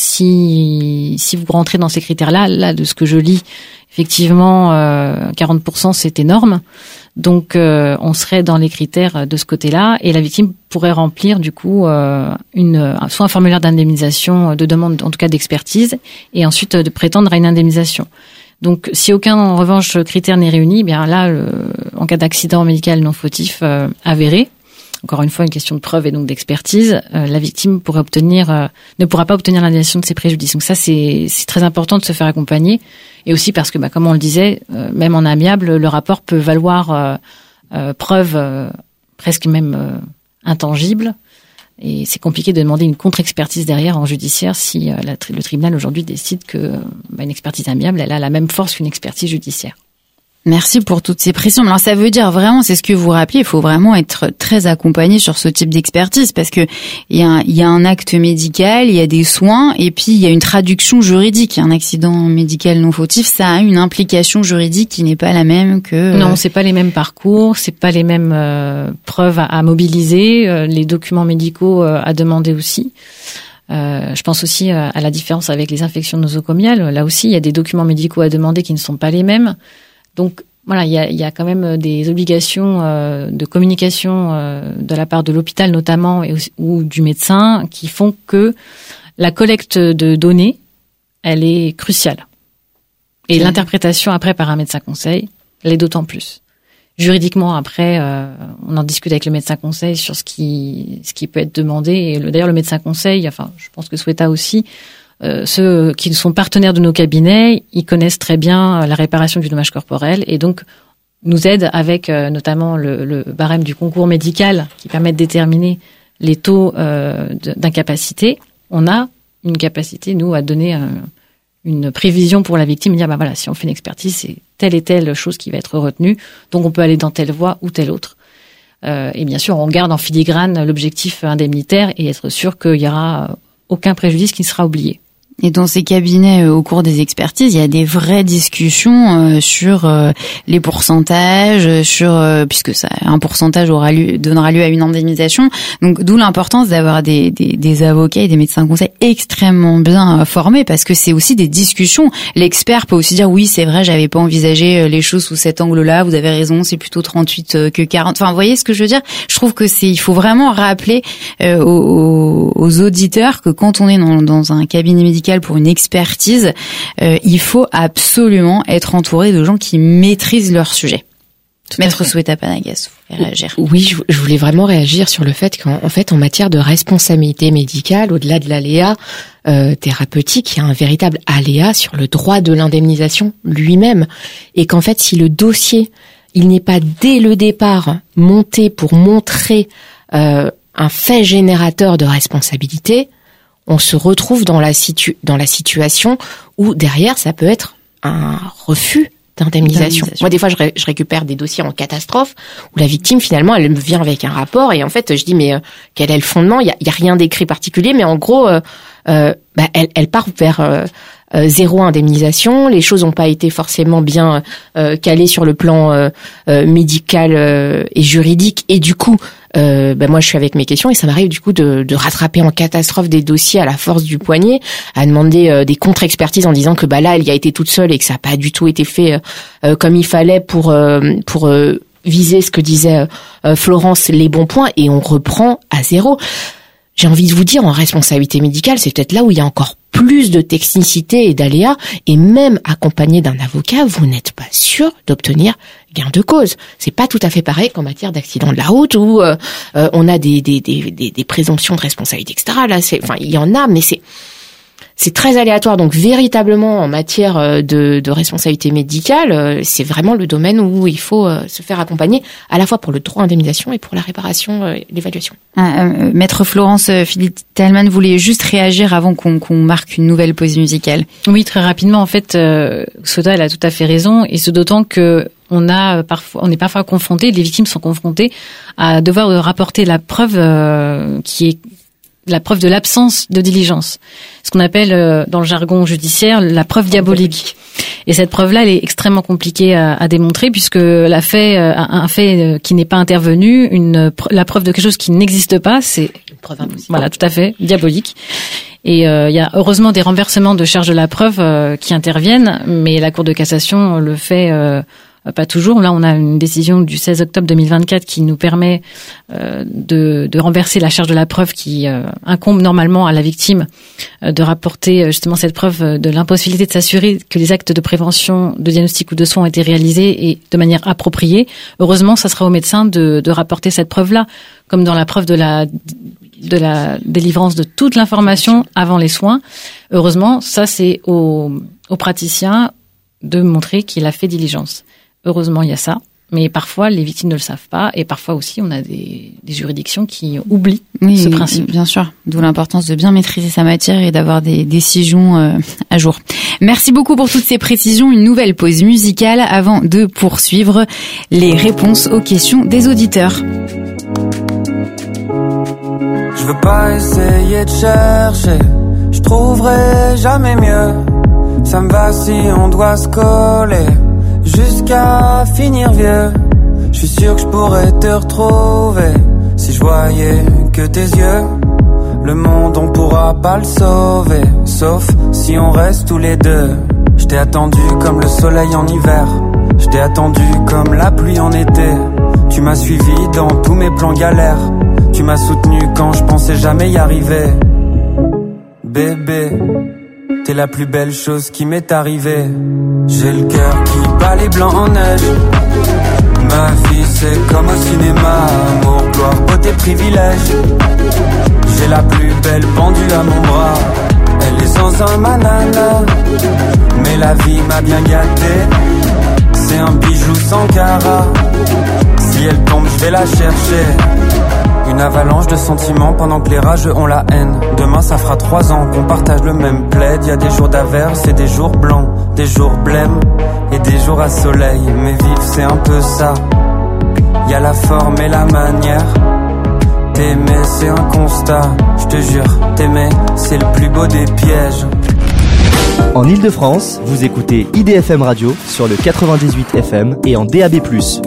si si vous rentrez dans ces critères-là, là de ce que je lis, effectivement, euh, quarante pour cent c'est énorme. Donc, euh, on serait dans les critères de ce côté-là, et la victime pourrait remplir du coup euh, une soit un formulaire d'indemnisation, de demande en tout cas d'expertise, et ensuite de prétendre à une indemnisation. Donc, si aucun en revanche critère n'est réuni, eh bien là, le, en cas d'accident médical non fautif euh, avéré, encore une fois une question de preuve et donc d'expertise, euh, la victime pourrait obtenir, euh, ne pourra pas obtenir l'indemnisation de ses préjudices. Donc ça, c'est, c'est très important de se faire accompagner. Et aussi parce que, bah, comme on le disait, euh, même en amiable, le rapport peut valoir euh, euh, preuve euh, presque même euh, intangible. Et c'est compliqué de demander une contre-expertise derrière en judiciaire si euh, la, le tribunal aujourd'hui décide que bah, une expertise amiable, elle a la même force qu'une expertise judiciaire. Merci pour toutes ces précisions. Alors ça veut dire vraiment, c'est ce que vous rappelez, il faut vraiment être très accompagné sur ce type d'expertise parce que il y a un, il y a un acte médical, il y a des soins et puis il y a une traduction juridique. Un accident médical non fautif, ça a une implication juridique qui n'est pas la même que... Non, c'est pas les mêmes parcours, c'est pas les mêmes euh, preuves à, à mobiliser, euh, les documents médicaux euh, à demander aussi. Euh, je pense aussi à, à la différence avec les infections nosocomiales. Là aussi, il y a des documents médicaux à demander qui ne sont pas les mêmes. Donc voilà, il y a, il y a quand même des obligations euh, de communication euh, de la part de l'hôpital notamment et aussi, ou du médecin qui font que la collecte de données, elle est cruciale. Et mmh. l'interprétation après par un médecin conseil l'est d'autant plus. Juridiquement après, euh, on en discute avec le médecin conseil sur ce qui ce qui peut être demandé. Et le, d'ailleurs le médecin conseil, enfin je pense que Sweta aussi. Euh, ceux qui sont partenaires de nos cabinets, ils connaissent très bien la réparation du dommage corporel et donc nous aident avec euh, notamment le, le barème du concours médical qui permet de déterminer les taux euh, d'incapacité. On a une capacité, nous, à donner un, une prévision pour la victime, dire bah voilà, si on fait une expertise, c'est telle et telle chose qui va être retenue, donc on peut aller dans telle voie ou telle autre. Euh, et bien sûr, on garde en filigrane l'objectif indemnitaire et être sûr qu'il y aura aucun préjudice qui ne sera oublié. Et dans ces cabinets, euh, au cours des expertises, il y a des vraies discussions euh, sur euh, les pourcentages, sur euh, puisque ça, un pourcentage aura lieu, donnera lieu à une indemnisation. Donc, d'où l'importance d'avoir des, des, des avocats et des médecins conseils extrêmement bien formés, parce que c'est aussi des discussions. L'expert peut aussi dire oui, c'est vrai, j'avais pas envisagé les choses sous cet angle-là. Vous avez raison, c'est plutôt trente-huit que quarante. Enfin, vous voyez ce que je veux dire ? Je trouve que c'est, il faut vraiment rappeler euh, aux, aux auditeurs que quand on est dans, dans un cabinet médical pour une expertise, euh, il faut absolument être entouré de gens qui maîtrisent leur sujet. Tout Maître Sweta Panagas, vous voulez réagir ? Oui, je voulais vraiment réagir sur le fait qu'en en fait, en matière de responsabilité médicale, au-delà de l'aléa euh, thérapeutique, il y a un véritable aléa sur le droit de l'indemnisation lui-même. Et qu'en fait, si le dossier, il n'est pas dès le départ monté pour montrer euh, un fait générateur de responsabilité, on se retrouve dans la situ- dans la situation où derrière ça peut être un refus d'indemnisation. d'indemnisation. Moi des fois je, ré- je récupère des dossiers en catastrophe où la victime finalement elle me vient avec un rapport et en fait je dis mais euh, quel est le fondement ? Il y a, y a rien d'écrit particulier mais en gros euh, euh, bah, elle, elle part vers euh, euh, zéro indemnisation. Les choses n'ont pas été forcément bien euh, calées sur le plan euh, euh, médical euh, et juridique et du coup Euh, ben moi je suis avec mes questions et ça m'arrive du coup de, de rattraper en catastrophe des dossiers à la force du poignet, à demander euh, des contre-expertises en disant que bah là elle y a été toute seule et que ça n'a pas du tout été fait euh, comme il fallait pour euh, pour euh, viser ce que disait euh, Florence, les bons points, et on reprend à zéro. J'ai envie de vous dire, en responsabilité médicale, c'est peut-être là où il y a encore plus de technicité et d'aléas, et même accompagné d'un avocat, vous n'êtes pas sûr d'obtenir gain de cause. C'est pas tout à fait pareil qu'en matière d'accident de la route où euh, euh, on a des, des, des, des, des présomptions de responsabilité, et cetera. Là, c'est, enfin, il y en a, mais c'est c'est très aléatoire. Donc, véritablement, en matière de, de responsabilité médicale, c'est vraiment le domaine où il faut se faire accompagner, à la fois pour le droit à indemnisation et pour la réparation et l'évaluation. Ah, euh, Maître Florence Philippe-Talman voulait juste réagir avant qu'on, qu'on marque une nouvelle pause musicale. Oui, très rapidement. En fait, euh, Sweta, elle a tout à fait raison, et ce d'autant que on a parfois, on est parfois confronté, les victimes sont confrontées à devoir rapporter la preuve euh, qui est la preuve de l'absence de diligence, ce qu'on appelle euh, dans le jargon judiciaire la preuve diabolique. Et cette preuve-là, elle est extrêmement compliquée à, à démontrer puisque la fait, euh, un fait qui n'est pas intervenu, une la preuve de quelque chose qui n'existe pas, c'est une preuve impossible. Voilà, tout à fait diabolique. Et euh, il y a heureusement des renversements de charge de la preuve euh, qui interviennent, mais la Cour de cassation le fait euh, pas toujours. Là, on a une décision du seize octobre deux mille vingt-quatre qui nous permet euh, de, de renverser la charge de la preuve qui euh, incombe normalement à la victime euh, de rapporter justement cette preuve de l'impossibilité de s'assurer que les actes de prévention, de diagnostic ou de soins ont été réalisés et de manière appropriée. Heureusement, ça sera au médecin de, de rapporter cette preuve-là, comme dans la preuve de la de la délivrance de toute l'information avant les soins. Heureusement, ça c'est au, au praticien de montrer qu'il a fait diligence. Heureusement, il y a ça. Mais parfois, les victimes ne le savent pas, et parfois aussi, on a des, des juridictions qui oublient oui, ce oui, principe. Bien sûr, d'où l'importance de bien maîtriser sa matière et d'avoir des décisions euh, à jour. Merci beaucoup pour toutes ces précisions. Une nouvelle pause musicale avant de poursuivre les réponses aux questions des auditeurs. Je veux pas essayer de chercher, je trouverai jamais mieux. Ça me va si on doit se coller jusqu'à finir vieux. Je suis sûr que je pourrais te retrouver si je voyais que tes yeux. Le monde on pourra pas le sauver, sauf si on reste tous les deux. Je t'ai attendu comme le soleil en hiver, je t'ai attendu comme la pluie en été. Tu m'as suivi dans tous mes plans galères, tu m'as soutenu quand je pensais jamais y arriver. Bébé, t'es la plus belle chose qui m'est arrivée. J'ai le cœur qui bat les blancs en neige. Ma vie c'est comme au cinéma, amour, gloire, beauté, privilège. J'ai la plus belle pendue à mon bras, elle est sans un manana. Mais la vie m'a bien gâté, c'est un bijou sans carat. Si elle tombe je vais la chercher. Une avalanche de sentiments pendant que les rageux ont la haine. Demain ça fera trois ans qu'on partage le même plaid. Y'a des jours d'averse et des jours blancs, des jours blêmes et des jours à soleil. Mais vivre c'est un peu ça, y'a la forme et la manière. T'aimer c'est un constat, je te jure, t'aimer c'est le plus beau des pièges. En Ile-de-France, vous écoutez I D F M Radio sur le quatre-vingt-dix-huit F M et en D A B plus.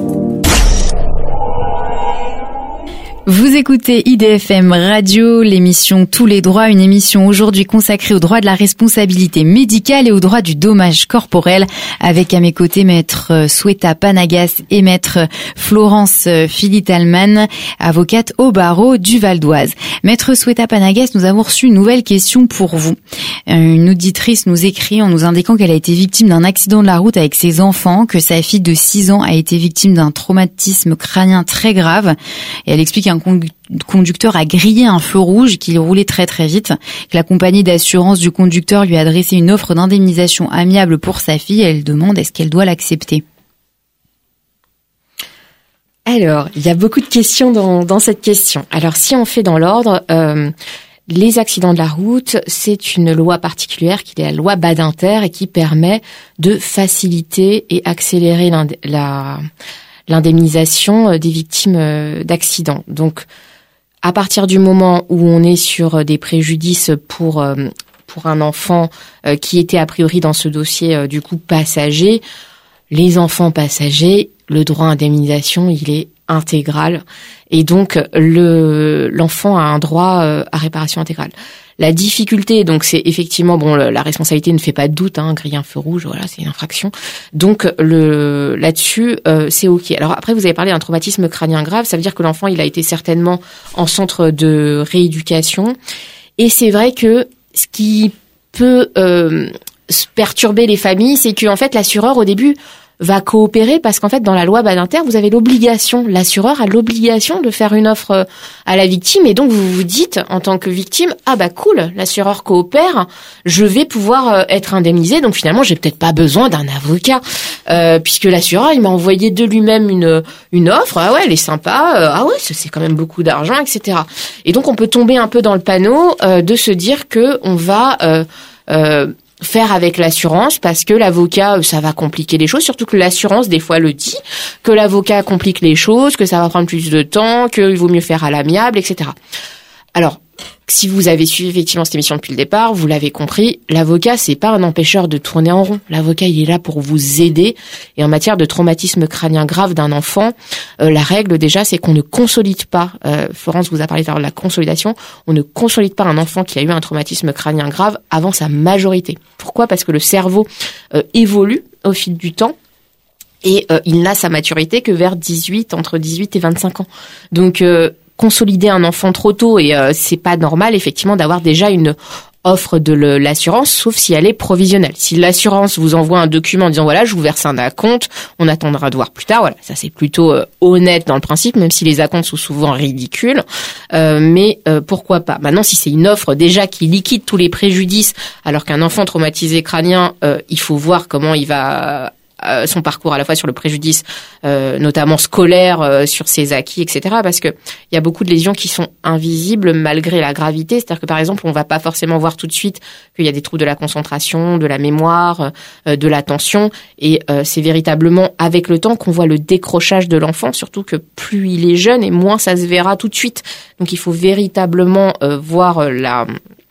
Vous écoutez I D F M Radio, l'émission Tous les droits, une émission aujourd'hui consacrée aux droits de la responsabilité médicale et aux droits du dommage corporel, avec à mes côtés maître Sweta Panagas et maître Florence Philitalman, avocate au barreau du Val d'Oise. Maître Sweta Panagas, nous avons reçu une nouvelle question pour vous. Une auditrice nous écrit en nous indiquant qu'elle a été victime d'un accident de la route avec ses enfants, que sa fille de six ans a été victime d'un traumatisme crânien très grave, et elle explique un conducteur a grillé un feu rouge, qu'il roulait très très vite, que la compagnie d'assurance du conducteur lui a adressé une offre d'indemnisation amiable pour sa fille. Elle demande est-ce qu'elle doit l'accepter. Alors, il y a beaucoup de questions dans, dans cette question. Alors, si on fait dans l'ordre, euh, les accidents de la route, c'est une loi particulière qui est la loi Badinter et qui permet de faciliter et accélérer l'indé- la... l'indemnisation des victimes d'accidents. Donc, à partir du moment où on est sur des préjudices pour pour un enfant qui était a priori dans ce dossier du coup passager, les enfants passagers, le droit à indemnisation, il est intégral et donc le l'enfant a un droit à réparation intégrale. La difficulté, donc, c'est effectivement bon, la responsabilité ne fait pas de doute, hein, griller un feu rouge, voilà, c'est une infraction. Donc le là-dessus, euh, c'est ok. Alors après, vous avez parlé d'un traumatisme crânien grave, ça veut dire que l'enfant, il a été certainement en centre de rééducation, et c'est vrai que ce qui peut euh, perturber les familles, c'est que en fait, l'assureur au début va coopérer parce qu'en fait, dans la loi Badinter, vous avez l'obligation, l'assureur a l'obligation de faire une offre à la victime et donc vous vous dites en tant que victime, ah bah cool, l'assureur coopère, je vais pouvoir être indemnisé, donc finalement, j'ai peut-être pas besoin d'un avocat euh, puisque l'assureur, il m'a envoyé de lui-même une une offre, ah ouais, elle est sympa, euh, ah ouais, c'est quand même beaucoup d'argent, et cetera. Et donc, on peut tomber un peu dans le panneau euh, de se dire que on va euh, euh, faire avec l'assurance parce que l'avocat, ça va compliquer les choses, surtout que l'assurance, des fois, le dit, que l'avocat complique les choses, que ça va prendre plus de temps, qu'il vaut mieux faire à l'amiable, et cetera. Alors, si vous avez suivi effectivement cette émission depuis le départ, vous l'avez compris, l'avocat, c'est pas un empêcheur de tourner en rond. L'avocat, il est là pour vous aider. Et en matière de traumatisme crânien grave d'un enfant, euh, la règle déjà, c'est qu'on ne consolide pas. Euh, Florence vous a parlé de la consolidation. On ne consolide pas un enfant qui a eu un traumatisme crânien grave avant sa majorité. Pourquoi ? Parce que le cerveau euh, évolue au fil du temps. Et euh, il n'a sa maturité que vers dix-huit, entre dix-huit et vingt-cinq ans. Donc, euh, consolider un enfant trop tôt et euh, c'est pas normal effectivement d'avoir déjà une offre de le, l'assurance, sauf si elle est provisionnelle. Si l'assurance vous envoie un document en disant voilà, je vous verse un acompte, on attendra de voir plus tard. Voilà, ça c'est plutôt euh, honnête dans le principe, même si les acomptes sont souvent ridicules. Euh, mais euh, pourquoi pas ? Maintenant, si c'est une offre déjà qui liquide tous les préjudices, alors qu'un enfant traumatisé crânien, euh, il faut voir comment il va euh, son parcours, à la fois sur le préjudice, euh, notamment scolaire, euh, sur ses acquis, et cetera. Parce que il y a beaucoup de lésions qui sont invisibles malgré la gravité. C'est-à-dire que par exemple, on va pas forcément voir tout de suite qu'il y a des troubles de la concentration, de la mémoire, euh, de l'attention, et euh, c'est véritablement avec le temps qu'on voit le décrochage de l'enfant. Surtout que plus il est jeune et moins ça se verra tout de suite. Donc il faut véritablement euh, voir la,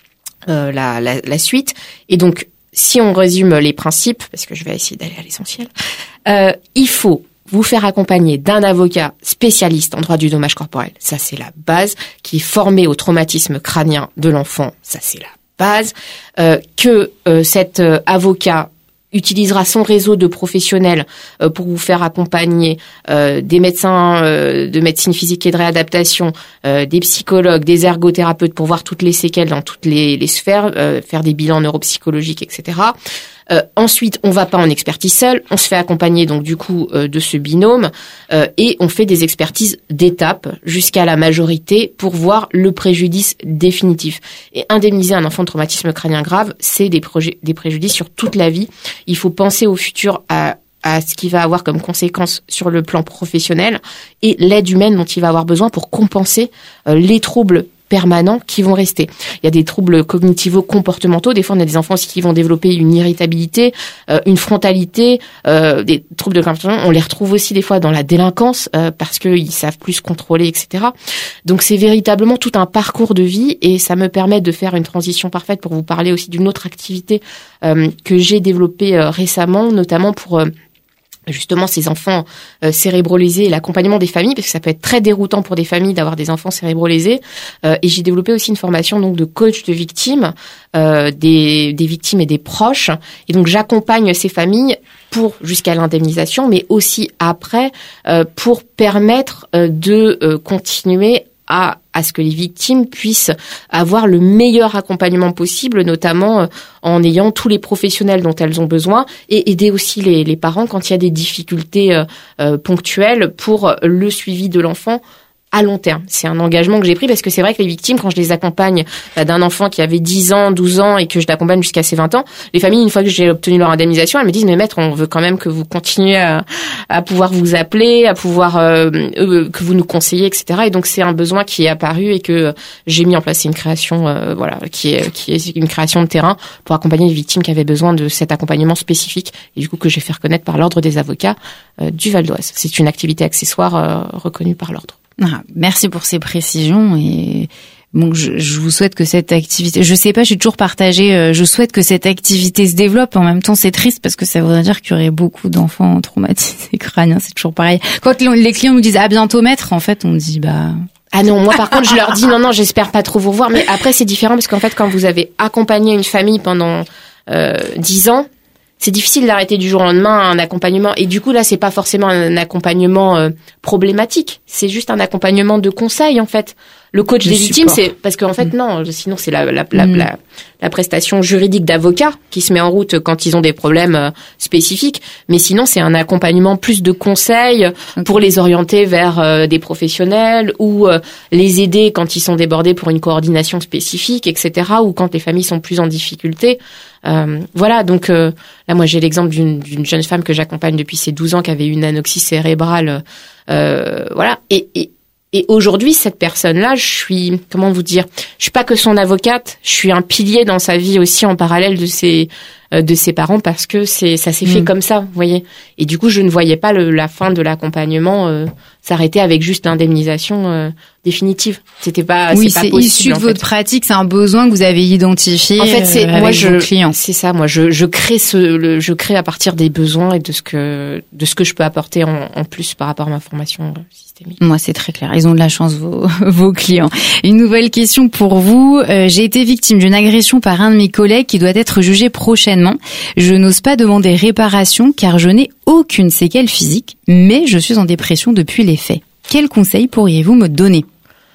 euh, la la la suite. Et donc si on résume les principes, parce que je vais essayer d'aller à l'essentiel, euh, il faut vous faire accompagner d'un avocat spécialiste en droit du dommage corporel, ça c'est la base, qui est formé au traumatisme crânien de l'enfant, ça c'est la base, euh, que euh, cet euh, avocat utilisera son réseau de professionnels euh, pour vous faire accompagner euh, des médecins euh, de médecine physique et de réadaptation, euh, des psychologues, des ergothérapeutes pour voir toutes les séquelles dans toutes les, les sphères, euh, faire des bilans neuropsychologiques, et cetera. Euh, ensuite, on va pas en expertise seule, on se fait accompagner donc du coup euh, de ce binôme euh, et on fait des expertises d'étape jusqu'à la majorité pour voir le préjudice définitif. Et indemniser un enfant de traumatisme crânien grave, c'est des, projets, des préjudices sur toute la vie. Il faut penser au futur, à à ce qu'il va avoir comme conséquence sur le plan professionnel et l'aide humaine dont il va avoir besoin pour compenser euh, les troubles permanents qui vont rester. Il y a des troubles cognitivo-comportementaux. Des fois, on a des enfants aussi qui vont développer une irritabilité, euh, une frontalité, euh, des troubles de comportement. On les retrouve aussi des fois dans la délinquance euh, parce qu'ils savent plus se contrôler, et cetera. Donc, c'est véritablement tout un parcours de vie et ça me permet de faire une transition parfaite pour vous parler aussi d'une autre activité euh, que j'ai développée euh, récemment, notamment pour euh, justement ces enfants euh, cérébrolésés et l'accompagnement des familles, parce que ça peut être très déroutant pour des familles d'avoir des enfants cérébrolésés. Euh, et j'ai développé aussi une formation donc de coach de victimes, euh, des, des victimes et des proches. Et donc j'accompagne ces familles pour jusqu'à l'indemnisation, mais aussi après euh, pour permettre euh, de euh, continuer à à ce que les victimes puissent avoir le meilleur accompagnement possible, notamment euh, en ayant tous les professionnels dont elles ont besoin et aider aussi les, les parents quand il y a des difficultés euh, euh, ponctuelles pour le suivi de l'enfant à long terme. C'est un engagement que j'ai pris parce que c'est vrai que les victimes, quand je les accompagne bah, d'un enfant qui avait dix ans, douze ans et que je l'accompagne jusqu'à ses vingt ans, les familles, une fois que j'ai obtenu leur indemnisation, elles me disent « Mais maître, on veut quand même que vous continuiez à, à pouvoir vous appeler, à pouvoir euh, euh, que vous nous conseillez, et cetera » Et donc, c'est un besoin qui est apparu et que j'ai mis en place une création, euh, voilà, qui est, qui est une création de terrain pour accompagner les victimes qui avaient besoin de cet accompagnement spécifique et du coup que j'ai fait reconnaître par l'Ordre des avocats euh, du Val d'Oise. C'est une activité accessoire euh, reconnue par l'Ordre. Ah, merci pour ces précisions et bon, je, je vous souhaite que cette activité, je sais pas, je suis toujours partagée, je souhaite que cette activité se développe. En même temps, c'est triste parce que ça voudrait dire qu'il y aurait beaucoup d'enfants traumatisés crâniens, c'est toujours pareil. Quand les clients nous disent à bientôt maître, en fait, on dit bah... Ah non, moi par contre, je leur dis non, non, j'espère pas trop vous revoir. Mais après, c'est différent parce qu'en fait, quand vous avez accompagné une famille pendant euh, dix ans, c'est difficile d'arrêter du jour au lendemain un accompagnement. Et du coup, là, c'est pas forcément un accompagnement euh, problématique. C'est juste un accompagnement de conseil, en fait. Le coach de des victimes, support. c'est parce qu'en fait, mmh. non, sinon c'est la, la, la, mmh. la, la prestation juridique d'avocat qui se met en route quand ils ont des problèmes euh, spécifiques. Mais sinon, c'est un accompagnement plus de conseils okay. pour les orienter vers euh, des professionnels ou euh, les aider quand ils sont débordés pour une coordination spécifique, et cetera. Ou quand les familles sont plus en difficulté. Euh, voilà, donc euh, là, moi, j'ai l'exemple d'une, d'une jeune femme que j'accompagne depuis ses douze ans qui avait une anoxie cérébrale. Euh, voilà, et, et Et aujourd'hui, cette personne-là, je suis, comment vous dire, je suis pas que son avocate, je suis un pilier dans sa vie aussi en parallèle de ses euh, de ses parents parce que c'est ça s'est mmh. fait comme ça, vous voyez. Et du coup, je ne voyais pas le, la fin de l'accompagnement euh, s'arrêter avec juste l'indemnisation euh, définitive. C'était pas oui, c'est pas c'est possible. Issu de en votre fait. pratique, c'est un besoin que vous avez identifié. En fait, c'est euh, moi avec je vos clients. C'est ça, moi je je crée ce le, je crée à partir des besoins et de ce que de ce que je peux apporter en, en plus par rapport à ma formation systémique. Moi, c'est très clair. Ils ont de la chance, vos, vos clients. Une nouvelle question pour vous. Euh, j'ai été victime d'une agression par un de mes collègues qui doit être jugé prochainement. Je n'ose pas demander réparation car je n'ai aucune séquelle physique, mais je suis en dépression depuis les faits. Quel conseil pourriez-vous me donner ?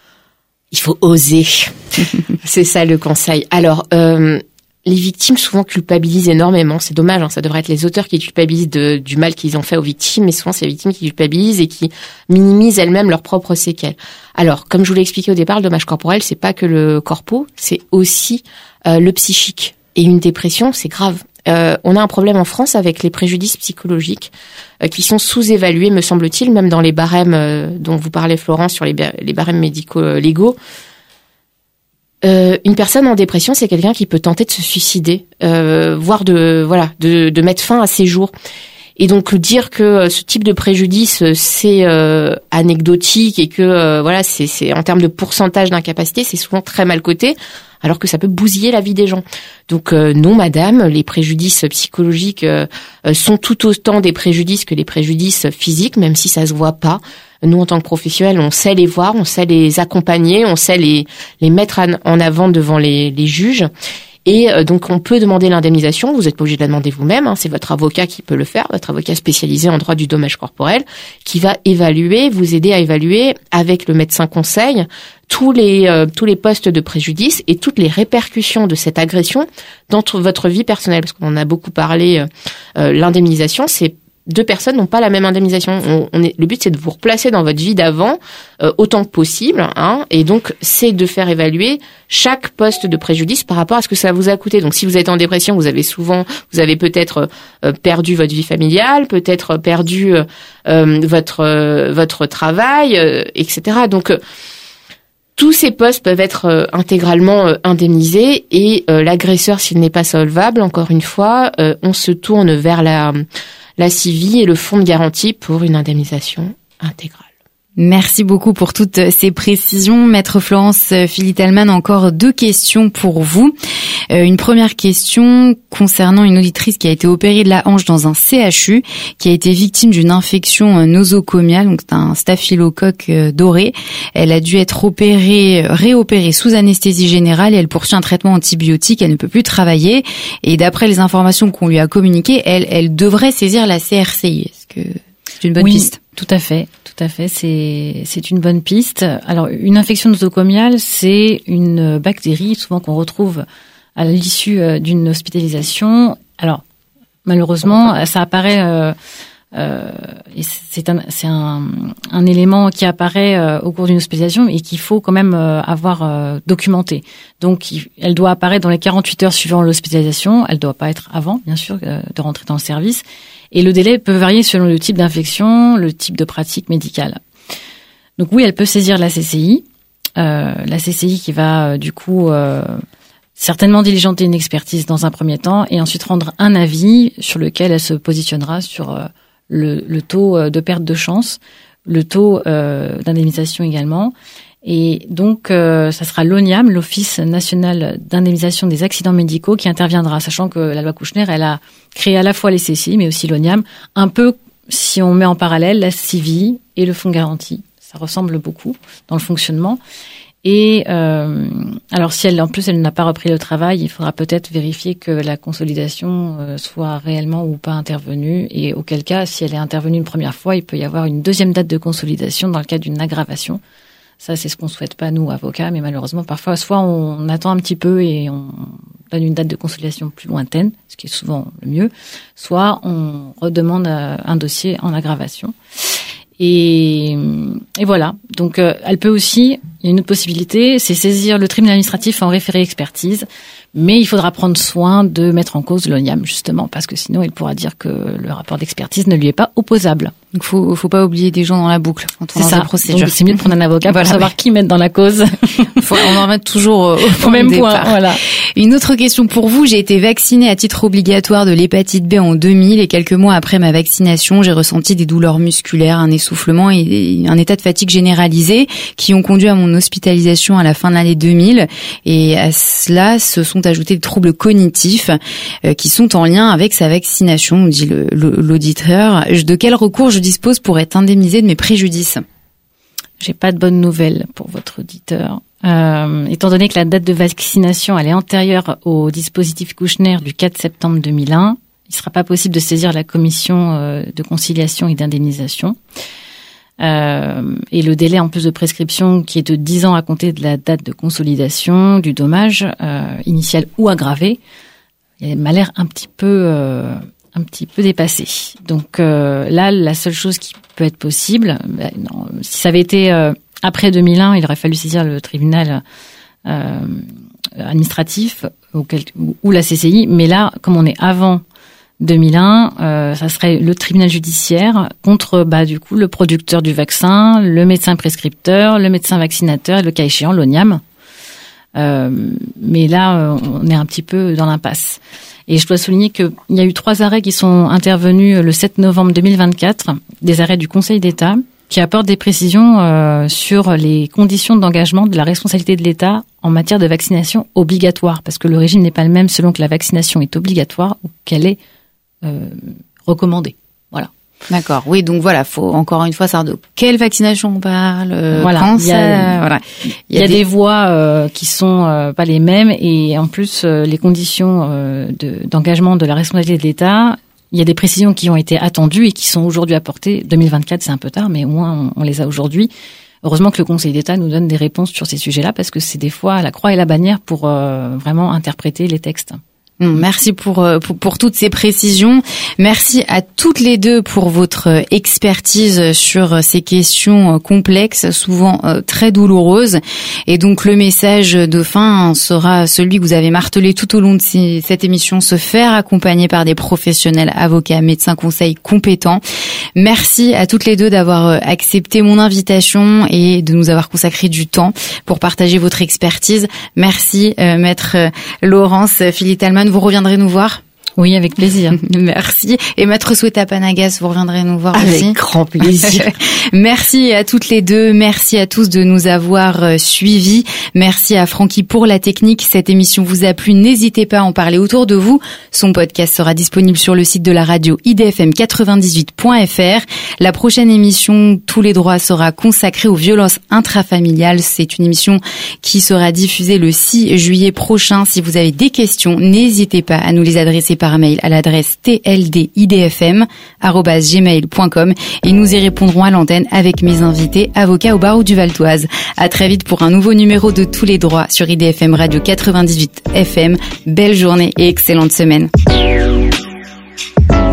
Il faut oser. C'est ça le conseil. Alors, euh, les victimes souvent culpabilisent énormément. C'est dommage, hein, ça devrait être les auteurs qui culpabilisent de, du mal qu'ils ont fait aux victimes, mais souvent c'est les victimes qui culpabilisent et qui minimisent elles-mêmes leurs propres séquelles. Alors, comme je vous l'ai expliqué au départ, le dommage corporel, c'est pas que le corpo, c'est aussi euh, le psychique. Et une dépression, c'est grave. euh, on a un problème en France avec les préjudices psychologiques euh, qui sont sous-évalués, me semble-t-il, même dans les barèmes euh, dont vous parlez, Florence, sur les, les barèmes médico-légaux. Euh, une personne en dépression, c'est quelqu'un qui peut tenter de se suicider, euh, voire de voilà, de, de mettre fin à ses jours. Et donc dire que ce type de préjudice c'est euh, anecdotique et que euh, voilà c'est c'est en termes de pourcentage d'incapacité, c'est souvent très mal coté, alors que ça peut bousiller la vie des gens. Donc euh, non madame, les préjudices psychologiques euh, sont tout autant des préjudices que les préjudices physiques, même si ça se voit pas. Nous en tant que professionnels, on sait les voir, on sait les accompagner, on sait les les mettre en avant devant les les juges. Et donc, on peut demander l'indemnisation. Vous n'êtes pas obligé de la demander vous-même. Hein, c'est votre avocat qui peut le faire, votre avocat spécialisé en droit du dommage corporel, qui va évaluer, vous aider à évaluer avec le médecin conseil tous les euh, tous les postes de préjudice et toutes les répercussions de cette agression dans t- votre vie personnelle. Parce qu'on en a beaucoup parlé. Euh, l'indemnisation, c'est deux personnes n'ont pas la même indemnisation. On, on est, le but, c'est de vous replacer dans votre vie d'avant euh, autant que possible, hein, et donc c'est de faire évaluer chaque poste de préjudice par rapport à ce que ça vous a coûté. Donc, si vous êtes en dépression, vous avez souvent, vous avez peut-être euh, perdu votre vie familiale, peut-être perdu euh, votre euh, votre travail, euh, et cetera. Donc euh, tous ces postes peuvent être euh, intégralement euh, indemnisés et euh, l'agresseur, s'il n'est pas solvable, encore une fois, euh, on se tourne vers la la C I V I et le fonds de garantie pour une indemnisation intégrale. Merci beaucoup pour toutes ces précisions. Maître Florence Philly-Tallman, encore deux questions pour vous. Euh, une première question concernant une auditrice qui a été opérée de la hanche dans un C H U, qui a été victime d'une infection nosocomiale, donc c'est un staphylocoque doré. Elle a dû être opérée, réopérée sous anesthésie générale et elle poursuit un traitement antibiotique. Elle ne peut plus travailler et d'après les informations qu'on lui a communiquées, elle, elle devrait saisir la C R C I. Est-ce que c'est une bonne oui, piste? Tout à fait. Tout à fait, c'est c'est une bonne piste. Alors, une infection nosocomiale, c'est une bactérie souvent qu'on retrouve à l'issue d'une hospitalisation. Alors, malheureusement, ça apparaît. Euh, euh, et c'est un c'est un un élément qui apparaît euh, au cours d'une hospitalisation et qu'il faut quand même euh, avoir euh, documenté. Donc, il, elle doit apparaître dans les quarante-huit heures suivant l'hospitalisation. Elle doit pas être avant, bien sûr, euh, de rentrer dans le service. Et le délai peut varier selon le type d'infection, le type de pratique médicale. Donc oui, elle peut saisir la C C I, euh, la C C I qui va euh, du coup euh, certainement diligenter une expertise dans un premier temps et ensuite rendre un avis sur lequel elle se positionnera sur euh, le, le taux de perte de chance, le taux euh, d'indemnisation également. Et donc, euh, ça sera l'ONIAM, l'Office national d'indemnisation des accidents médicaux, qui interviendra, sachant que la loi Kouchner, elle a créé à la fois les C C I, mais aussi l'ONIAM, un peu, si on met en parallèle, la C I V I et le fonds de garantie. Ça ressemble beaucoup dans le fonctionnement. Et euh, alors, si elle, en plus, elle n'a pas repris le travail, il faudra peut-être vérifier que la consolidation euh, soit réellement ou pas intervenue. Et auquel cas, si elle est intervenue une première fois, il peut y avoir une deuxième date de consolidation dans le cas d'une aggravation. Ça, c'est ce qu'on souhaite pas, nous, avocats, mais malheureusement, parfois, soit on attend un petit peu et on donne une date de consolidation plus lointaine, ce qui est souvent le mieux, soit on redemande un dossier en aggravation. Et, et voilà. Donc, euh, elle peut aussi, il y a une autre possibilité, c'est saisir le tribunal administratif en référé expertise, mais il faudra prendre soin de mettre en cause l'ONIAM, justement, parce que sinon, il pourra dire que le rapport d'expertise ne lui est pas opposable. Donc, faut, faut pas oublier des gens dans la boucle quand on c'est ça. procédure. Donc, c'est mieux de prendre un avocat voilà, pour savoir oui. qui mettre dans la cause. Faut, on en remet toujours au, au même départ. point. Voilà. Une autre question pour vous. J'ai été vaccinée à titre obligatoire de l'hépatite B en deux mille et quelques mois après ma vaccination, j'ai ressenti des douleurs musculaires, un essoufflement et un état de fatigue généralisé qui ont conduit à mon hospitalisation à la fin de l'année deux mille. Et à cela se sont ajoutés des troubles cognitifs euh, qui sont en lien avec sa vaccination, nous dit le, le, l'auditeur. De quel recours je dispose pour être indemnisée de mes préjudices? J'ai pas de bonnes nouvelles pour votre auditeur. Euh, étant donné que la date de vaccination elle est antérieure au dispositif Kouchner du quatre septembre deux mille un, il sera pas possible de saisir la commission euh, de conciliation et d'indemnisation. Euh, et le délai en plus de prescription qui est de dix ans à compter de la date de consolidation du dommage euh, initial ou aggravé, il m'a l'air un petit peu euh, un petit peu dépassé. Donc euh, là, la seule chose qui peut être possible, bah, non, si ça avait été euh, après deux mille un, il aurait fallu saisir le tribunal euh, administratif auquel, ou la C C I. Mais là, comme on est avant deux mille un, euh, ça serait le tribunal judiciaire contre bah du coup le producteur du vaccin, le médecin prescripteur, le médecin vaccinateur et le cas échéant l'O N I A M. Euh, mais là, on est un petit peu dans l'impasse. Et je dois souligner qu'il y a eu trois arrêts qui sont intervenus le sept novembre deux mille vingt-quatre, des arrêts du Conseil d'État qui apportent des précisions euh, sur les conditions d'engagement de la responsabilité de l'État en matière de vaccination obligatoire, parce que le régime n'est pas le même selon que la vaccination est obligatoire ou qu'elle est euh, recommandée. Voilà. D'accord. Oui, donc voilà, faut encore une fois savoir de quelle vaccination on parle, euh, voilà. quand il y a, ça, voilà. Il y a, il y a des, des voies euh, qui sont euh, pas les mêmes, et en plus euh, les conditions euh, de, d'engagement de la responsabilité de l'État, il y a des précisions qui ont été attendues et qui sont aujourd'hui apportées. deux mille vingt-quatre, c'est un peu tard, mais au moins on, on les a aujourd'hui. Heureusement que le Conseil d'État nous donne des réponses sur ces sujets-là, parce que c'est des fois la croix et la bannière pour euh, vraiment interpréter les textes. Merci pour, pour pour toutes ces précisions. Merci à toutes les deux pour votre expertise sur ces questions complexes, souvent très douloureuses. Et donc le message de fin sera celui que vous avez martelé tout au long de ces, cette émission: se faire accompagner par des professionnels, avocats, médecins conseils compétents. Merci à toutes les deux d'avoir accepté mon invitation et de nous avoir consacré du temps pour partager votre expertise. Merci, euh, maître Laurence Philippe-Talman. Vous reviendrez nous voir? Oui, avec plaisir. Merci. Et maître Sweta Panagas, vous reviendrez nous voir avec aussi. Avec grand plaisir. Merci à toutes les deux. Merci à tous de nous avoir suivis. Merci à Francky pour la technique. Cette émission vous a plu. N'hésitez pas à en parler autour de vous. Son podcast sera disponible sur le site de la radio I D F M quatre-vingt-dix-huit point F R. La prochaine émission, Tous les droits, sera consacrée aux violences intrafamiliales. C'est une émission qui sera diffusée le six juillet prochain. Si vous avez des questions, n'hésitez pas à nous les adresser par par mail à l'adresse t l d i d f m arobase gmail point com et nous y répondrons à l'antenne avec mes invités, avocats au barreau du Val d'Oise. À très vite pour un nouveau numéro de Tous les droits sur I D F M Radio quatre-vingt-dix-huit F M. Belle journée et excellente semaine.